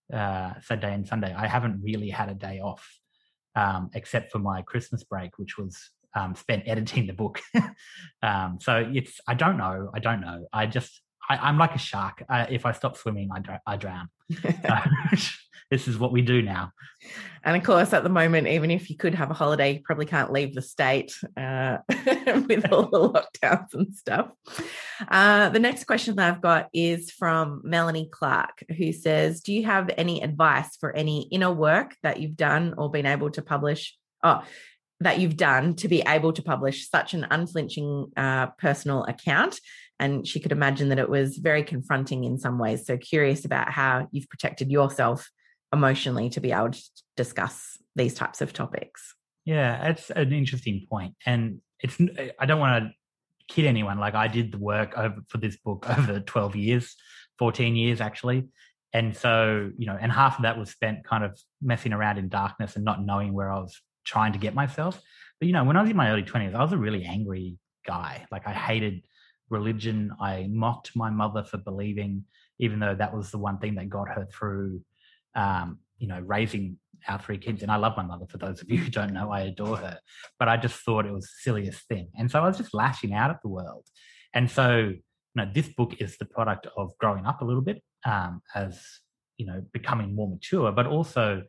uh, Saturday and Sunday. I haven't really had a day off, um, except for my Christmas break, which was um, spent editing the book. um, so it's, I don't know. I don't know. I just, I, I'm like a shark. Uh, if I stop swimming, I, dr- I drown. So, this is what we do now. And of course, at the moment, even if you could have a holiday, you probably can't leave the state uh, with all the lockdowns and stuff. Uh, the next question that I've got is from Melanie Clark, who says, do you have any advice for any inner work that you've done or been able to publish, oh, that you've done to be able to publish such an unflinching uh, personal account? And she could imagine that it was very confronting in some ways. So curious about how you've protected yourself emotionally to be able to discuss these types of topics. Yeah, it's an interesting point. And it's, I don't want to kid anyone. Like, I did the work over for this book over twelve years, fourteen years actually. And so, you know, and half of that was spent kind of messing around in darkness and not knowing where I was trying to get myself. But, you know, when I was in my early twenties, I was a really angry guy. Like, I hated religion. I mocked my mother for believing, even though that was the one thing that got her through, um, you know, raising our three kids. And I love my mother, for those of you who don't know, I adore her. But I just thought it was the silliest thing. And so I was just lashing out at the world. And so, you know, this book is the product of growing up a little bit, um, as, you know, becoming more mature, but also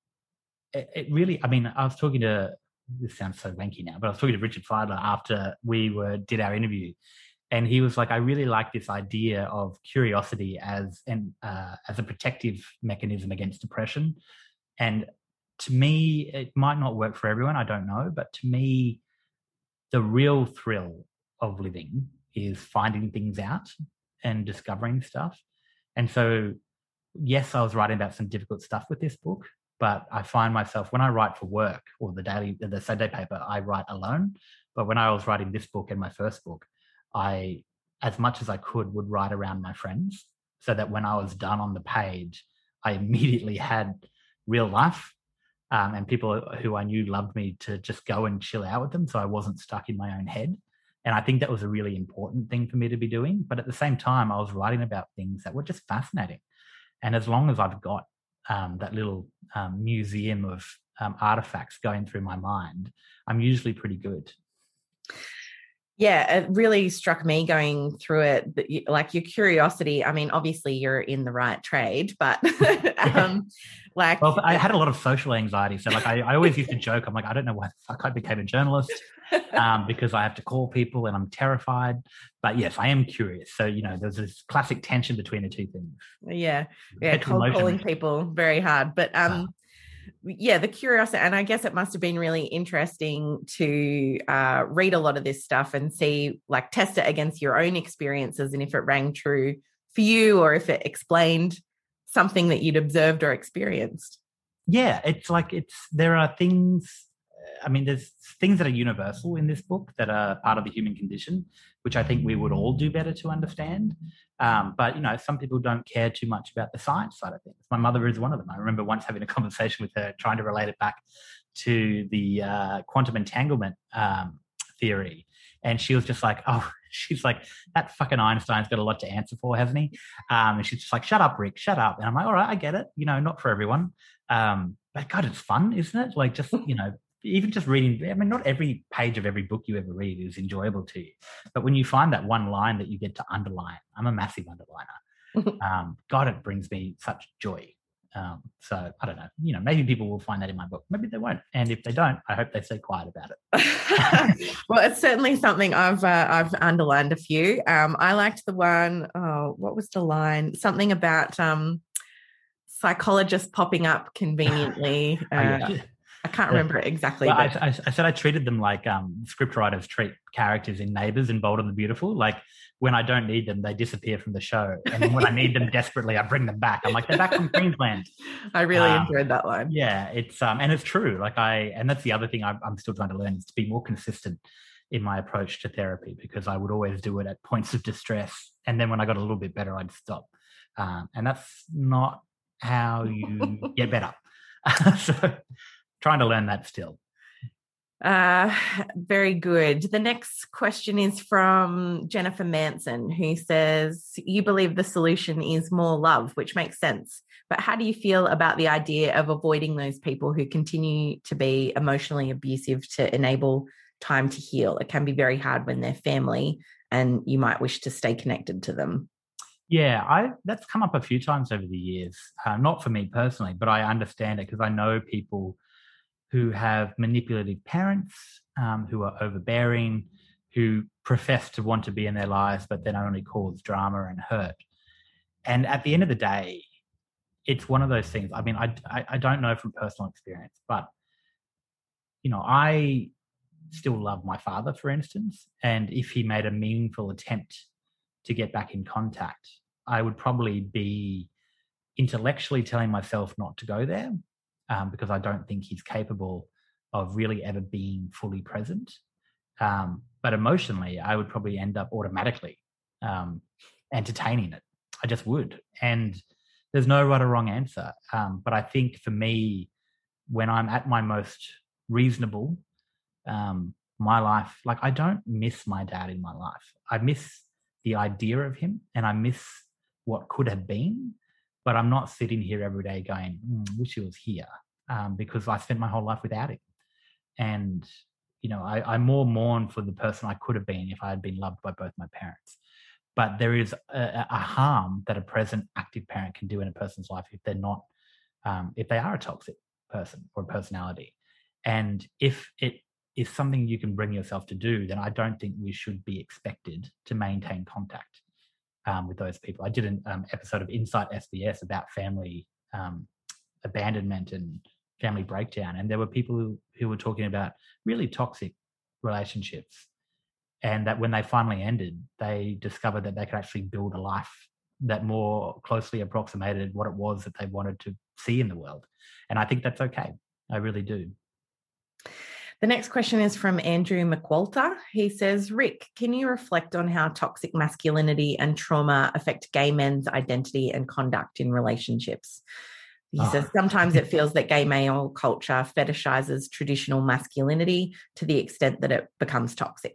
it, it really, I mean, I was talking to, this sounds so wanky now, but I was talking to Richard Fidler after we were did our interview. And he was like, I really like this idea of curiosity as an uh, as a protective mechanism against depression. And to me, it might not work for everyone, I don't know. But to me, the real thrill of living is finding things out and discovering stuff. And so, yes, I was writing about some difficult stuff with this book, but I find myself, when I write for work or the daily, the Saturday paper, I write alone. But when I was writing this book and my first book, I, as much as I could, would write around my friends so that when I was done on the page, I immediately had real life um, and people who I knew loved me to just go and chill out with them, so I wasn't stuck in my own head. And I think that was a really important thing for me to be doing. But at the same time, I was writing about things that were just fascinating. And as long as I've got um, that little um, museum of um, artifacts going through my mind, I'm usually pretty good. Yeah, it really struck me going through it, like your curiosity. I mean, obviously you're in the right trade, but um, like... Well, I had a lot of social anxiety. So like I, I always used to joke, I'm like, I don't know why the fuck I became a journalist um, because I have to call people and I'm terrified. But yes, I am curious. So, you know, there's this classic tension between the two things. Yeah, yeah, cold calling people, very hard. But um, yeah, the curiosity, and I guess it must have been really interesting to uh, read a lot of this stuff and see, like, test it against your own experiences and if it rang true for you or if it explained something that you'd observed or experienced. Yeah, it's like it's there are things, I mean, there's things that are universal in this book that are part of the human condition, which I think we would all do better to understand. Um, but, you know, some people don't care too much about the science side of things. My mother is one of them. I remember once having a conversation with her, trying to relate it back to the uh, quantum entanglement um, theory. And she was just like, oh, she's like, that fucking Einstein's got a lot to answer for, hasn't he? Um, and she's just like, shut up, Rick, shut up. And I'm like, all right, I get it. You know, not for everyone. Um, but God, it's fun, isn't it? Like just, you know, even just reading, I mean, not every page of every book you ever read is enjoyable to you. But when you find that one line that you get to underline, I'm a massive underliner. um, God, it brings me such joy. Um, so I don't know, you know, maybe people will find that in my book. Maybe they won't. And if they don't, I hope they stay quiet about it. Well, it's certainly something I've uh, I've underlined a few. Um, I liked the one, oh, what was the line? Something about um, psychologists popping up conveniently. Uh, oh, yeah. I can't remember it exactly. Well, but... I, I, I said I treated them like um, scriptwriters treat characters in Neighbours and Bold and the Beautiful. Like when I don't need them, they disappear from the show. And then when I need them desperately, I bring them back. I'm like, they're back from Queensland. I really um, enjoyed that line. Yeah, it's um, and it's true. Like I, and that's the other thing I'm, I'm still trying to learn is to be more consistent in my approach to therapy, because I would always do it at points of distress. And then when I got a little bit better, I'd stop. Um, and that's not how you get better. So trying to learn that still. Uh, very good. The next question is from Jennifer Manson, who says, you believe the solution is more love, which makes sense. But how do you feel about the idea of avoiding those people who continue to be emotionally abusive to enable time to heal? It can be very hard when they're family and you might wish to stay connected to them. Yeah, I that's come up a few times over the years. Uh, not for me personally, but I understand it because I know people who have manipulative parents, um, who are overbearing, who profess to want to be in their lives, but then only cause drama and hurt. And at the end of the day, it's one of those things. I mean, I, I, I don't know from personal experience, but, you know, I still love my father, for instance, and if he made a meaningful attempt to get back in contact, I would probably be intellectually telling myself not to go there, Um, because I don't think he's capable of really ever being fully present. Um, but emotionally, I would probably end up automatically um, entertaining it. I just would. And there's no right or wrong answer. Um, but I think for me, when I'm at my most reasonable, um, my life, like I don't miss my dad in my life. I miss the idea of him and I miss what could have been. But I'm not sitting here every day going, mm, wish he was here, um, because I spent my whole life without him. And, you know, I, I more mourn for the person I could have been if I had been loved by both my parents. But there is a, a harm that a present active parent can do in a person's life if they're not, um, if they are a toxic person or personality. And if it is something you can bring yourself to do, then I don't think we should be expected to maintain contact Um, with those people. I did an um, episode of Insight S B S about family um, abandonment and family breakdown, and there were people who, who were talking about really toxic relationships, and that when they finally ended, they discovered that they could actually build a life that more closely approximated what it was that they wanted to see in the world. And I think that's okay. I really do. The next question is from Andrew McWalter. He says, Rick, can you reflect on how toxic masculinity and trauma affect gay men's identity and conduct in relationships? He oh. says, sometimes it feels that gay male culture fetishizes traditional masculinity to the extent that it becomes toxic.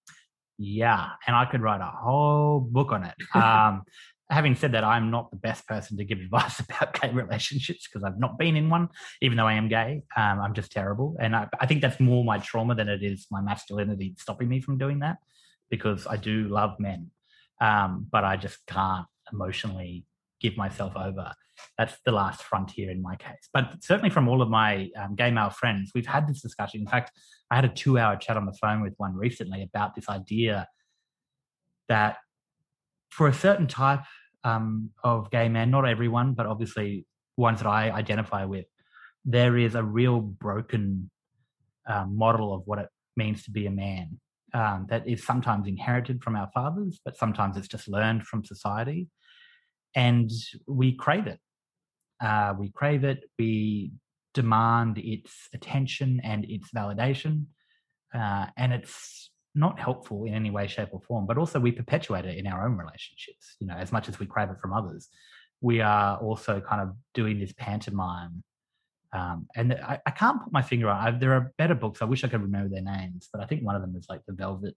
Yeah, and I could write a whole book on it. Um, having said that, I'm not the best person to give advice about gay relationships because I've not been in one, even though I am gay. Um, I'm just terrible. And I, I think that's more my trauma than it is my masculinity stopping me from doing that, because I do love men, um, but I just can't emotionally give myself over. That's the last frontier in my case. But certainly from all of my um, gay male friends, we've had this discussion. In fact, I had a two-hour chat on the phone with one recently about this idea that for a certain type um, of gay men, not everyone, but obviously ones that I identify with, there is a real broken um, model of what it means to be a man um, that is sometimes inherited from our fathers, but sometimes it's just learned from society. And we crave it. Uh, we crave it. We demand its attention and its validation. Uh, and it's not helpful in any way, shape or form, but also we perpetuate it in our own relationships. You know, as much as we crave it from others, we are also kind of doing this pantomime. Um, and I, I can't put my finger on it. There are better books. I wish I could remember their names, but I think one of them is like The Velvet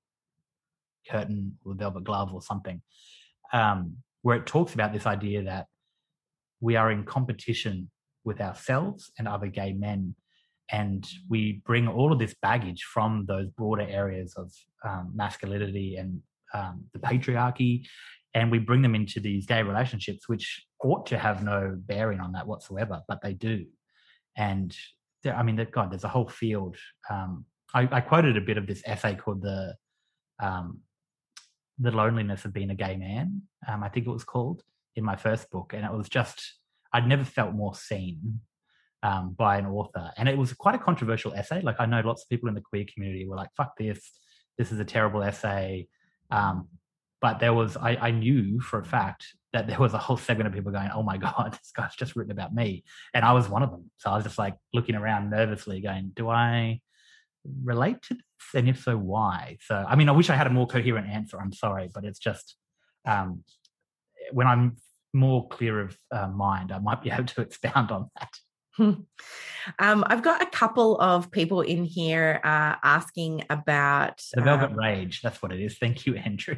Curtain or The Velvet Glove or something, um, where it talks about this idea that we are in competition with ourselves and other gay men. And we bring all of this baggage from those broader areas of um, masculinity and um, the patriarchy, and we bring them into these gay relationships, which ought to have no bearing on that whatsoever, but they do. And there, I mean, God, there's a whole field. Um, I, I quoted a bit of this essay called the um, the Loneliness of Being a Gay Man. Um, I think it was called, in my first book, and it was just, I'd never felt more seen um, by an author. And it was quite a controversial essay. Like, I know lots of people in the queer community were like, fuck this, this is a terrible essay. Um, but there was, I, I knew for a fact that there was a whole segment of people going, oh my God, this guy's just written about me. And I was one of them. So I was just like looking around nervously going, do I relate to this? And if so, why? So, I mean, I wish I had a more coherent answer. I'm sorry, but it's just, um, when I'm more clear of uh, mind, I might be able to expound on that. Um, I've got a couple of people in here uh, asking about the Velvet um, Rage. That's what it is. Thank you, Andrew.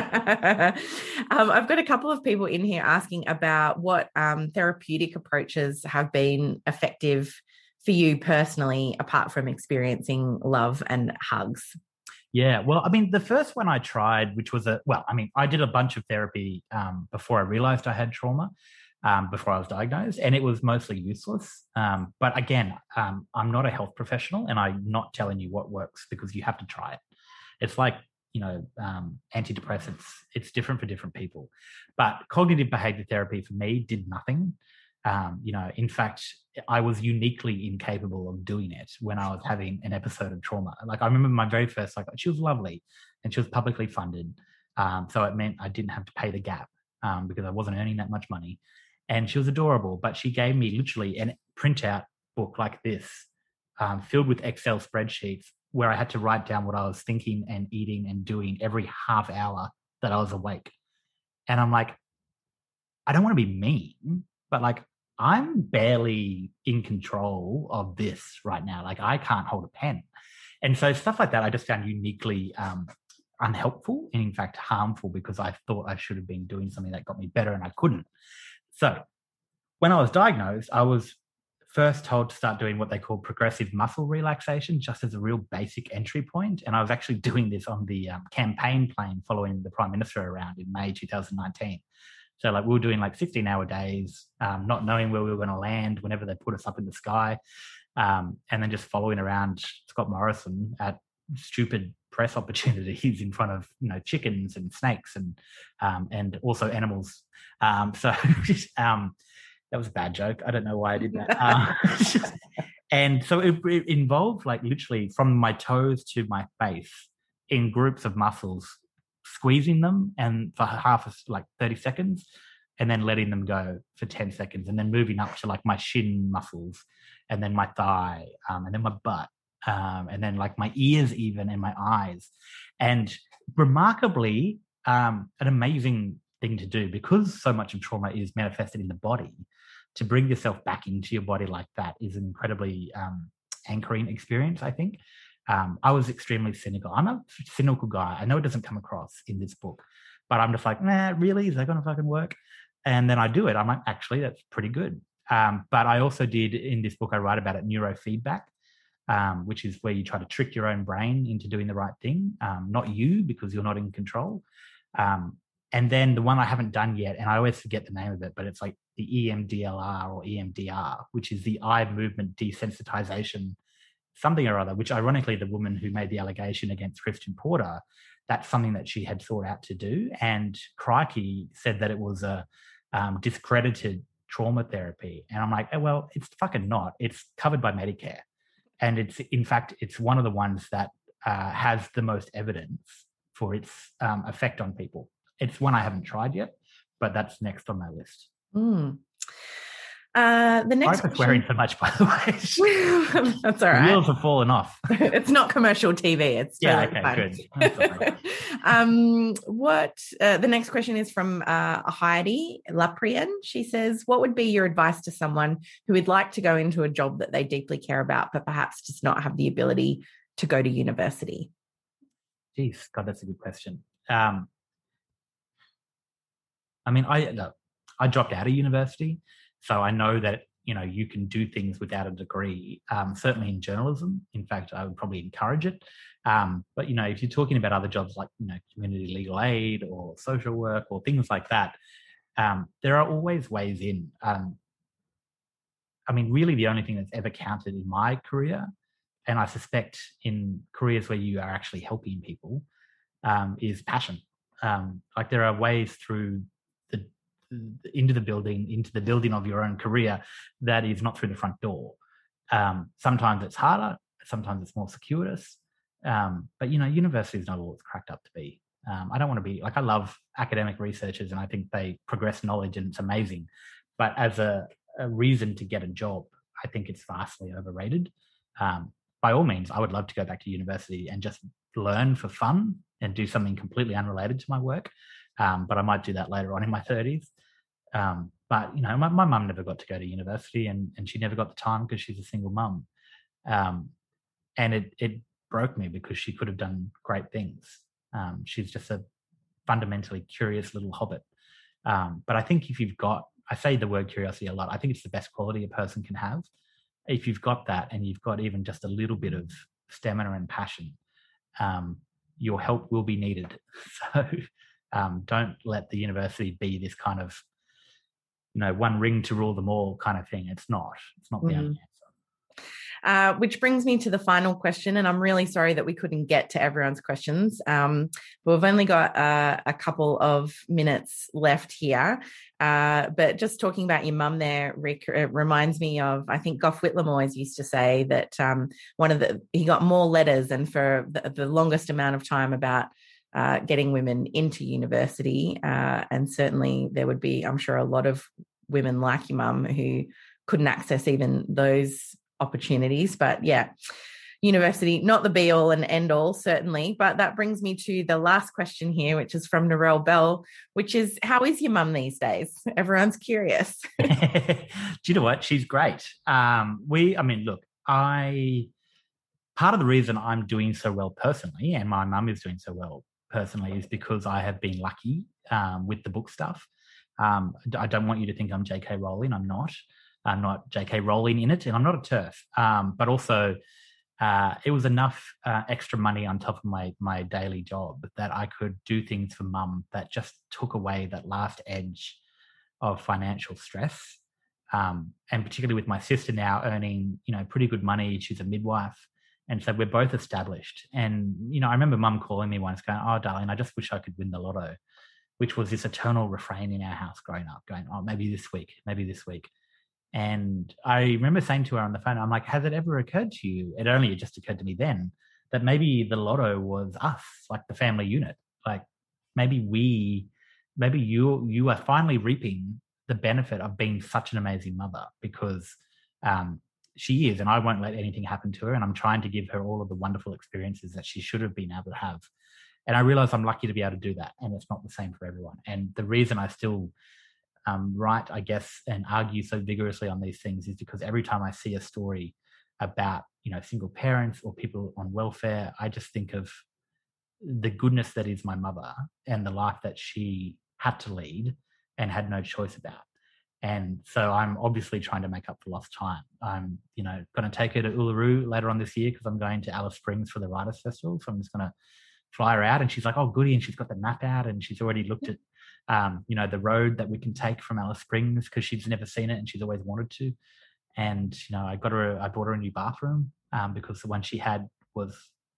um, I've got a couple of people in here asking about what um, therapeutic approaches have been effective for you personally, apart from experiencing love and hugs. Yeah, well, I mean, the first one I tried, which was a, well, I mean, I did a bunch of therapy um, before I realized I had trauma, um, before I was diagnosed, and it was mostly useless. Um, but again, um, I'm not a health professional, and I'm not telling you what works because you have to try it. It's like, you know, um, antidepressants. It's different for different people. But cognitive behavior therapy for me did nothing. Um, you know, in fact, I was uniquely incapable of doing it when I was having an episode of trauma. Like I remember my very first, like she was lovely and she was publicly funded. Um, so it meant I didn't have to pay the gap um, because I wasn't earning that much money. And she was adorable, but she gave me literally a printout book like this, um, filled with Excel spreadsheets where I had to write down what I was thinking and eating and doing every half hour that I was awake. And I'm like, I don't want to be mean, but like, I'm barely in control of this right now. Like I can't hold a pen. And so stuff like that, I just found uniquely um, unhelpful and in fact harmful because I thought I should have been doing something that got me better and I couldn't. So when I was diagnosed, I was first told to start doing what they call progressive muscle relaxation, just as a real basic entry point. And I was actually doing this on the um, campaign plane following the Prime Minister around in May two thousand nineteen. So like we were doing like sixteen hour days, um, not knowing where we were going to land whenever they put us up in the sky. Um, and then just following around Scott Morrison at stupid press opportunities in front of, you know, chickens and snakes and, um, and also animals. Um, so um, that was a bad joke. I don't know why I did that. Um, and so it, it involved like literally from my toes to my face in groups of muscles, squeezing them and for half of like thirty seconds and then letting them go for ten seconds and then moving up to like my shin muscles and then my thigh um, and then my butt um, and then like my ears even and my eyes. And remarkably, um, an amazing thing to do because so much of trauma is manifested in the body. To bring yourself back into your body like that is an incredibly um, anchoring experience, I think. Um, I was extremely cynical. I'm a cynical guy. I know it doesn't come across in this book, but I'm just like, nah, really? Is that going to fucking work? And then I do it. I'm like, actually, that's pretty good. Um, but I also did, in this book, I write about it, neurofeedback, um, which is where you try to trick your own brain into doing the right thing, um, not you, because you're not in control. Um, and then the one I haven't done yet, and I always forget the name of it, but it's like the E M D L R or E M D R, which is the eye movement desensitization something or other, which ironically the woman who made the allegation against Christian Porter, that's something that she had sought out to do. And Crikey said that it was a um, discredited trauma therapy. And I'm like, oh, well, it's fucking not. It's covered by Medicare. And it's, in fact, it's one of the ones that uh, has the most evidence for its um, effect on people. It's one I haven't tried yet, but that's next on my list. Mm. Uh, the next I'm swearing so much, by the way. That's all right. The wheels have fallen off. It's not commercial T V. It's yeah, totally okay, fun. good. um, what? Uh, the next question is from uh, Heidi Laprian. She says, "What would be your advice to someone who would like to go into a job that they deeply care about, but perhaps does not have the ability to go to university?" Jeez, God, that's a good question. Um, I mean, I look, I dropped out of university. So I know that, you know, you can do things without a degree, um, certainly in journalism. In fact, I would probably encourage it. Um, but, you know, if you're talking about other jobs like, you know, community legal aid or social work or things like that, um, there are always ways in. Um, I mean, really the only thing that's ever counted in my career, and I suspect in careers where you are actually helping people, um, is passion. Um, like there are ways through the into the building, into the building of your own career that is not through the front door. Um, sometimes it's harder, sometimes it's more circuitous. Um, but, you know, university is not all it's cracked up to be. Um, I don't want to be, like, I love academic researchers and I think they progress knowledge and it's amazing. But as a, a reason to get a job, I think it's vastly overrated. Um, by all means, I would love to go back to university and just learn for fun and do something completely unrelated to my work. Um, but I might do that later on in my thirties. Um, but, you know, my, my mum never got to go to university, and, and she never got the time because she's a single mum. Um, and it, it broke me because she could have done great things. Um, she's just a fundamentally curious little hobbit. Um, but I think if you've got, I say the word curiosity a lot, I think it's the best quality a person can have. If you've got that and you've got even just a little bit of stamina and passion, um, your help will be needed. So um, don't let the university be this kind of, you know, one ring to rule them all kind of thing. It's not. It's not the Mm. only answer. Uh, which brings me to the final question, and I'm really sorry that we couldn't get to everyone's questions. Um, but we've only got uh, a couple of minutes left here. Uh, but just talking about your mum there, Rick, it reminds me of, I think Gough Whitlam always used to say that um, one of the, he got more letters and for the, the longest amount of time about uh, getting women into university. Uh, and certainly there would be, I'm sure, a lot of women like your mum who couldn't access even those opportunities. But yeah, university, not the be all and end all, certainly. But that brings me to the last question here, which is from Narelle Bell, which is, how is your mum these days? Everyone's curious. Do you know what? She's great. Um, we, I mean, look, I, part of the reason I'm doing so well personally, and my mum is doing so well personally, is because I have been lucky um, with the book stuff. Um, I don't want you to think I'm J K Rowling. I'm not. I'm not J K Rowling in it, and I'm not a TERF. Um, but also, uh, it was enough uh, extra money on top of my my daily job that I could do things for mum that just took away that last edge of financial stress. Um, and particularly with my sister now earning, you know, pretty good money. She's a midwife. And so we're both established. And, you know, I remember mum calling me once going, "Oh, darling, I just wish I could win the lotto," which was this eternal refrain in our house growing up, going, "Oh, maybe this week, maybe this week." And I remember saying to her on the phone, I'm like, has it ever occurred to you? It only just occurred to me then that maybe the lotto was us, like the family unit. Like maybe we, maybe you, you are finally reaping the benefit of being such an amazing mother, because um, she is, and I won't let anything happen to her. And I'm trying to give her all of the wonderful experiences that she should have been able to have. And I realize I'm lucky to be able to do that. And it's not the same for everyone. And the reason I still Um, right, I guess, and argue so vigorously on these things is because every time I see a story about, you know, single parents or people on welfare, I just think of the goodness that is my mother and the life that she had to lead and had no choice about. And so I'm obviously trying to make up for lost time. I'm, you know, going to take her to Uluru later on this year because I'm going to Alice Springs for the Writers' Festival. So I'm just going to fly her out, and she's like, "Oh, goody," and she's got the map out, and she's already looked at Um, you know, the road that we can take from Alice Springs because she's never seen it and she's always wanted to. And, you know, I got her, I bought her a new bathroom um, because the one she had was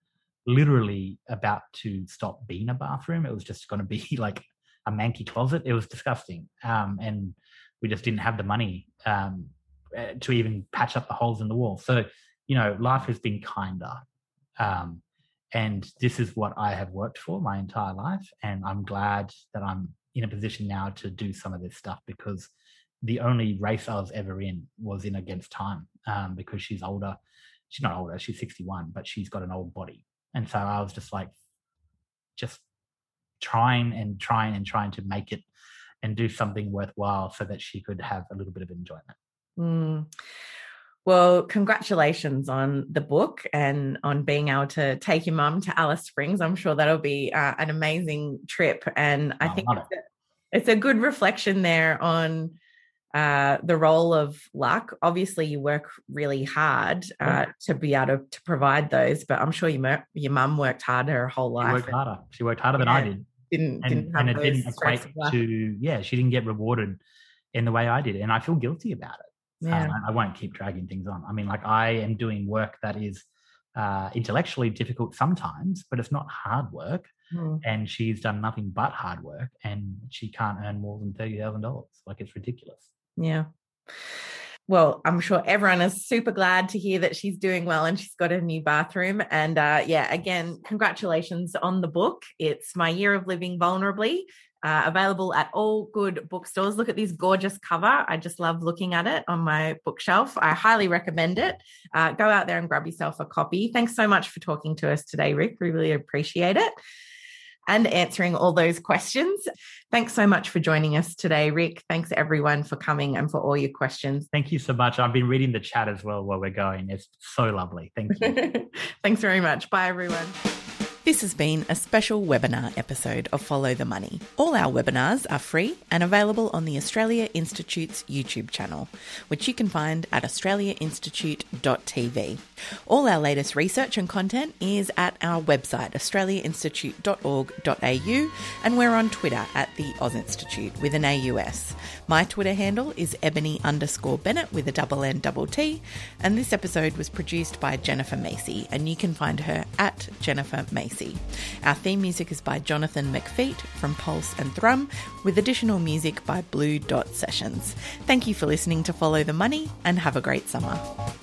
literally about to stop being a bathroom. It was just going to be like a manky closet. It was disgusting. Um, and we just didn't have the money um, to even patch up the holes in the wall. So, you know, life has been kinder. Um, and this is what I have worked for my entire life. And I'm glad that I'm in a position now to do some of this stuff, because the only race I was ever in was in against time um, because she's older. She's not older, she's sixty-one, but she's got an old body. And so I was just like, just trying and trying and trying to make it and do something worthwhile so that she could have a little bit of enjoyment. Mm. Well, congratulations on the book and on being able to take your mum to Alice Springs. I'm sure that'll be uh, an amazing trip. And I oh, think it's, it. a, it's a good reflection there on uh, the role of luck. Obviously, you work really hard uh, yeah. to be able to, to provide those, but I'm sure your, your mum worked hard her whole life. She worked harder. She worked harder yeah. than I did. Didn't, and, didn't and it didn't equate to, yeah, she didn't get rewarded in the way I did. And I feel guilty about it. Yeah. Um, I won't keep dragging things on. I mean, like, I am doing work that is uh, intellectually difficult sometimes, but it's not hard work. Mm. And she's done nothing but hard work, and she can't earn more than thirty thousand dollars. Like, it's ridiculous. Yeah. Well, I'm sure everyone is super glad to hear that she's doing well and she's got a new bathroom. And uh, yeah, again, congratulations on the book. It's My Year of Living Vulnerably. Uh, available at all good bookstores. Look at this gorgeous cover. I just love looking at it on my bookshelf. I highly recommend it. Uh, go out there and grab yourself a copy. Thanks so much for talking to us today, Rick. We really appreciate it. and answering all those questions. Thanks so much for joining us today, Rick. Thanks everyone for coming and for all your questions. Thank you so much. I've been reading the chat as well while we're going. It's so lovely. Thank you. Thanks very much. Bye, everyone. This has been a special webinar episode of Follow the Money. All our webinars are free and available on the Australia Institute's YouTube channel, which you can find at australia institute dot t v. All our latest research and content is at our website, australia institute dot org dot a u, and we're on Twitter at the Oz Institute with an A U S. My Twitter handle is ebony underscore Bennett with a double N double T, and this episode was produced by Jennifer Macy, and you can find her at Jennifer Macy. Our theme music is by Jonathan McFeet from Pulse and Thrum, with additional music by Blue Dot Sessions. Thank you for listening to Follow the Money, and have a great summer.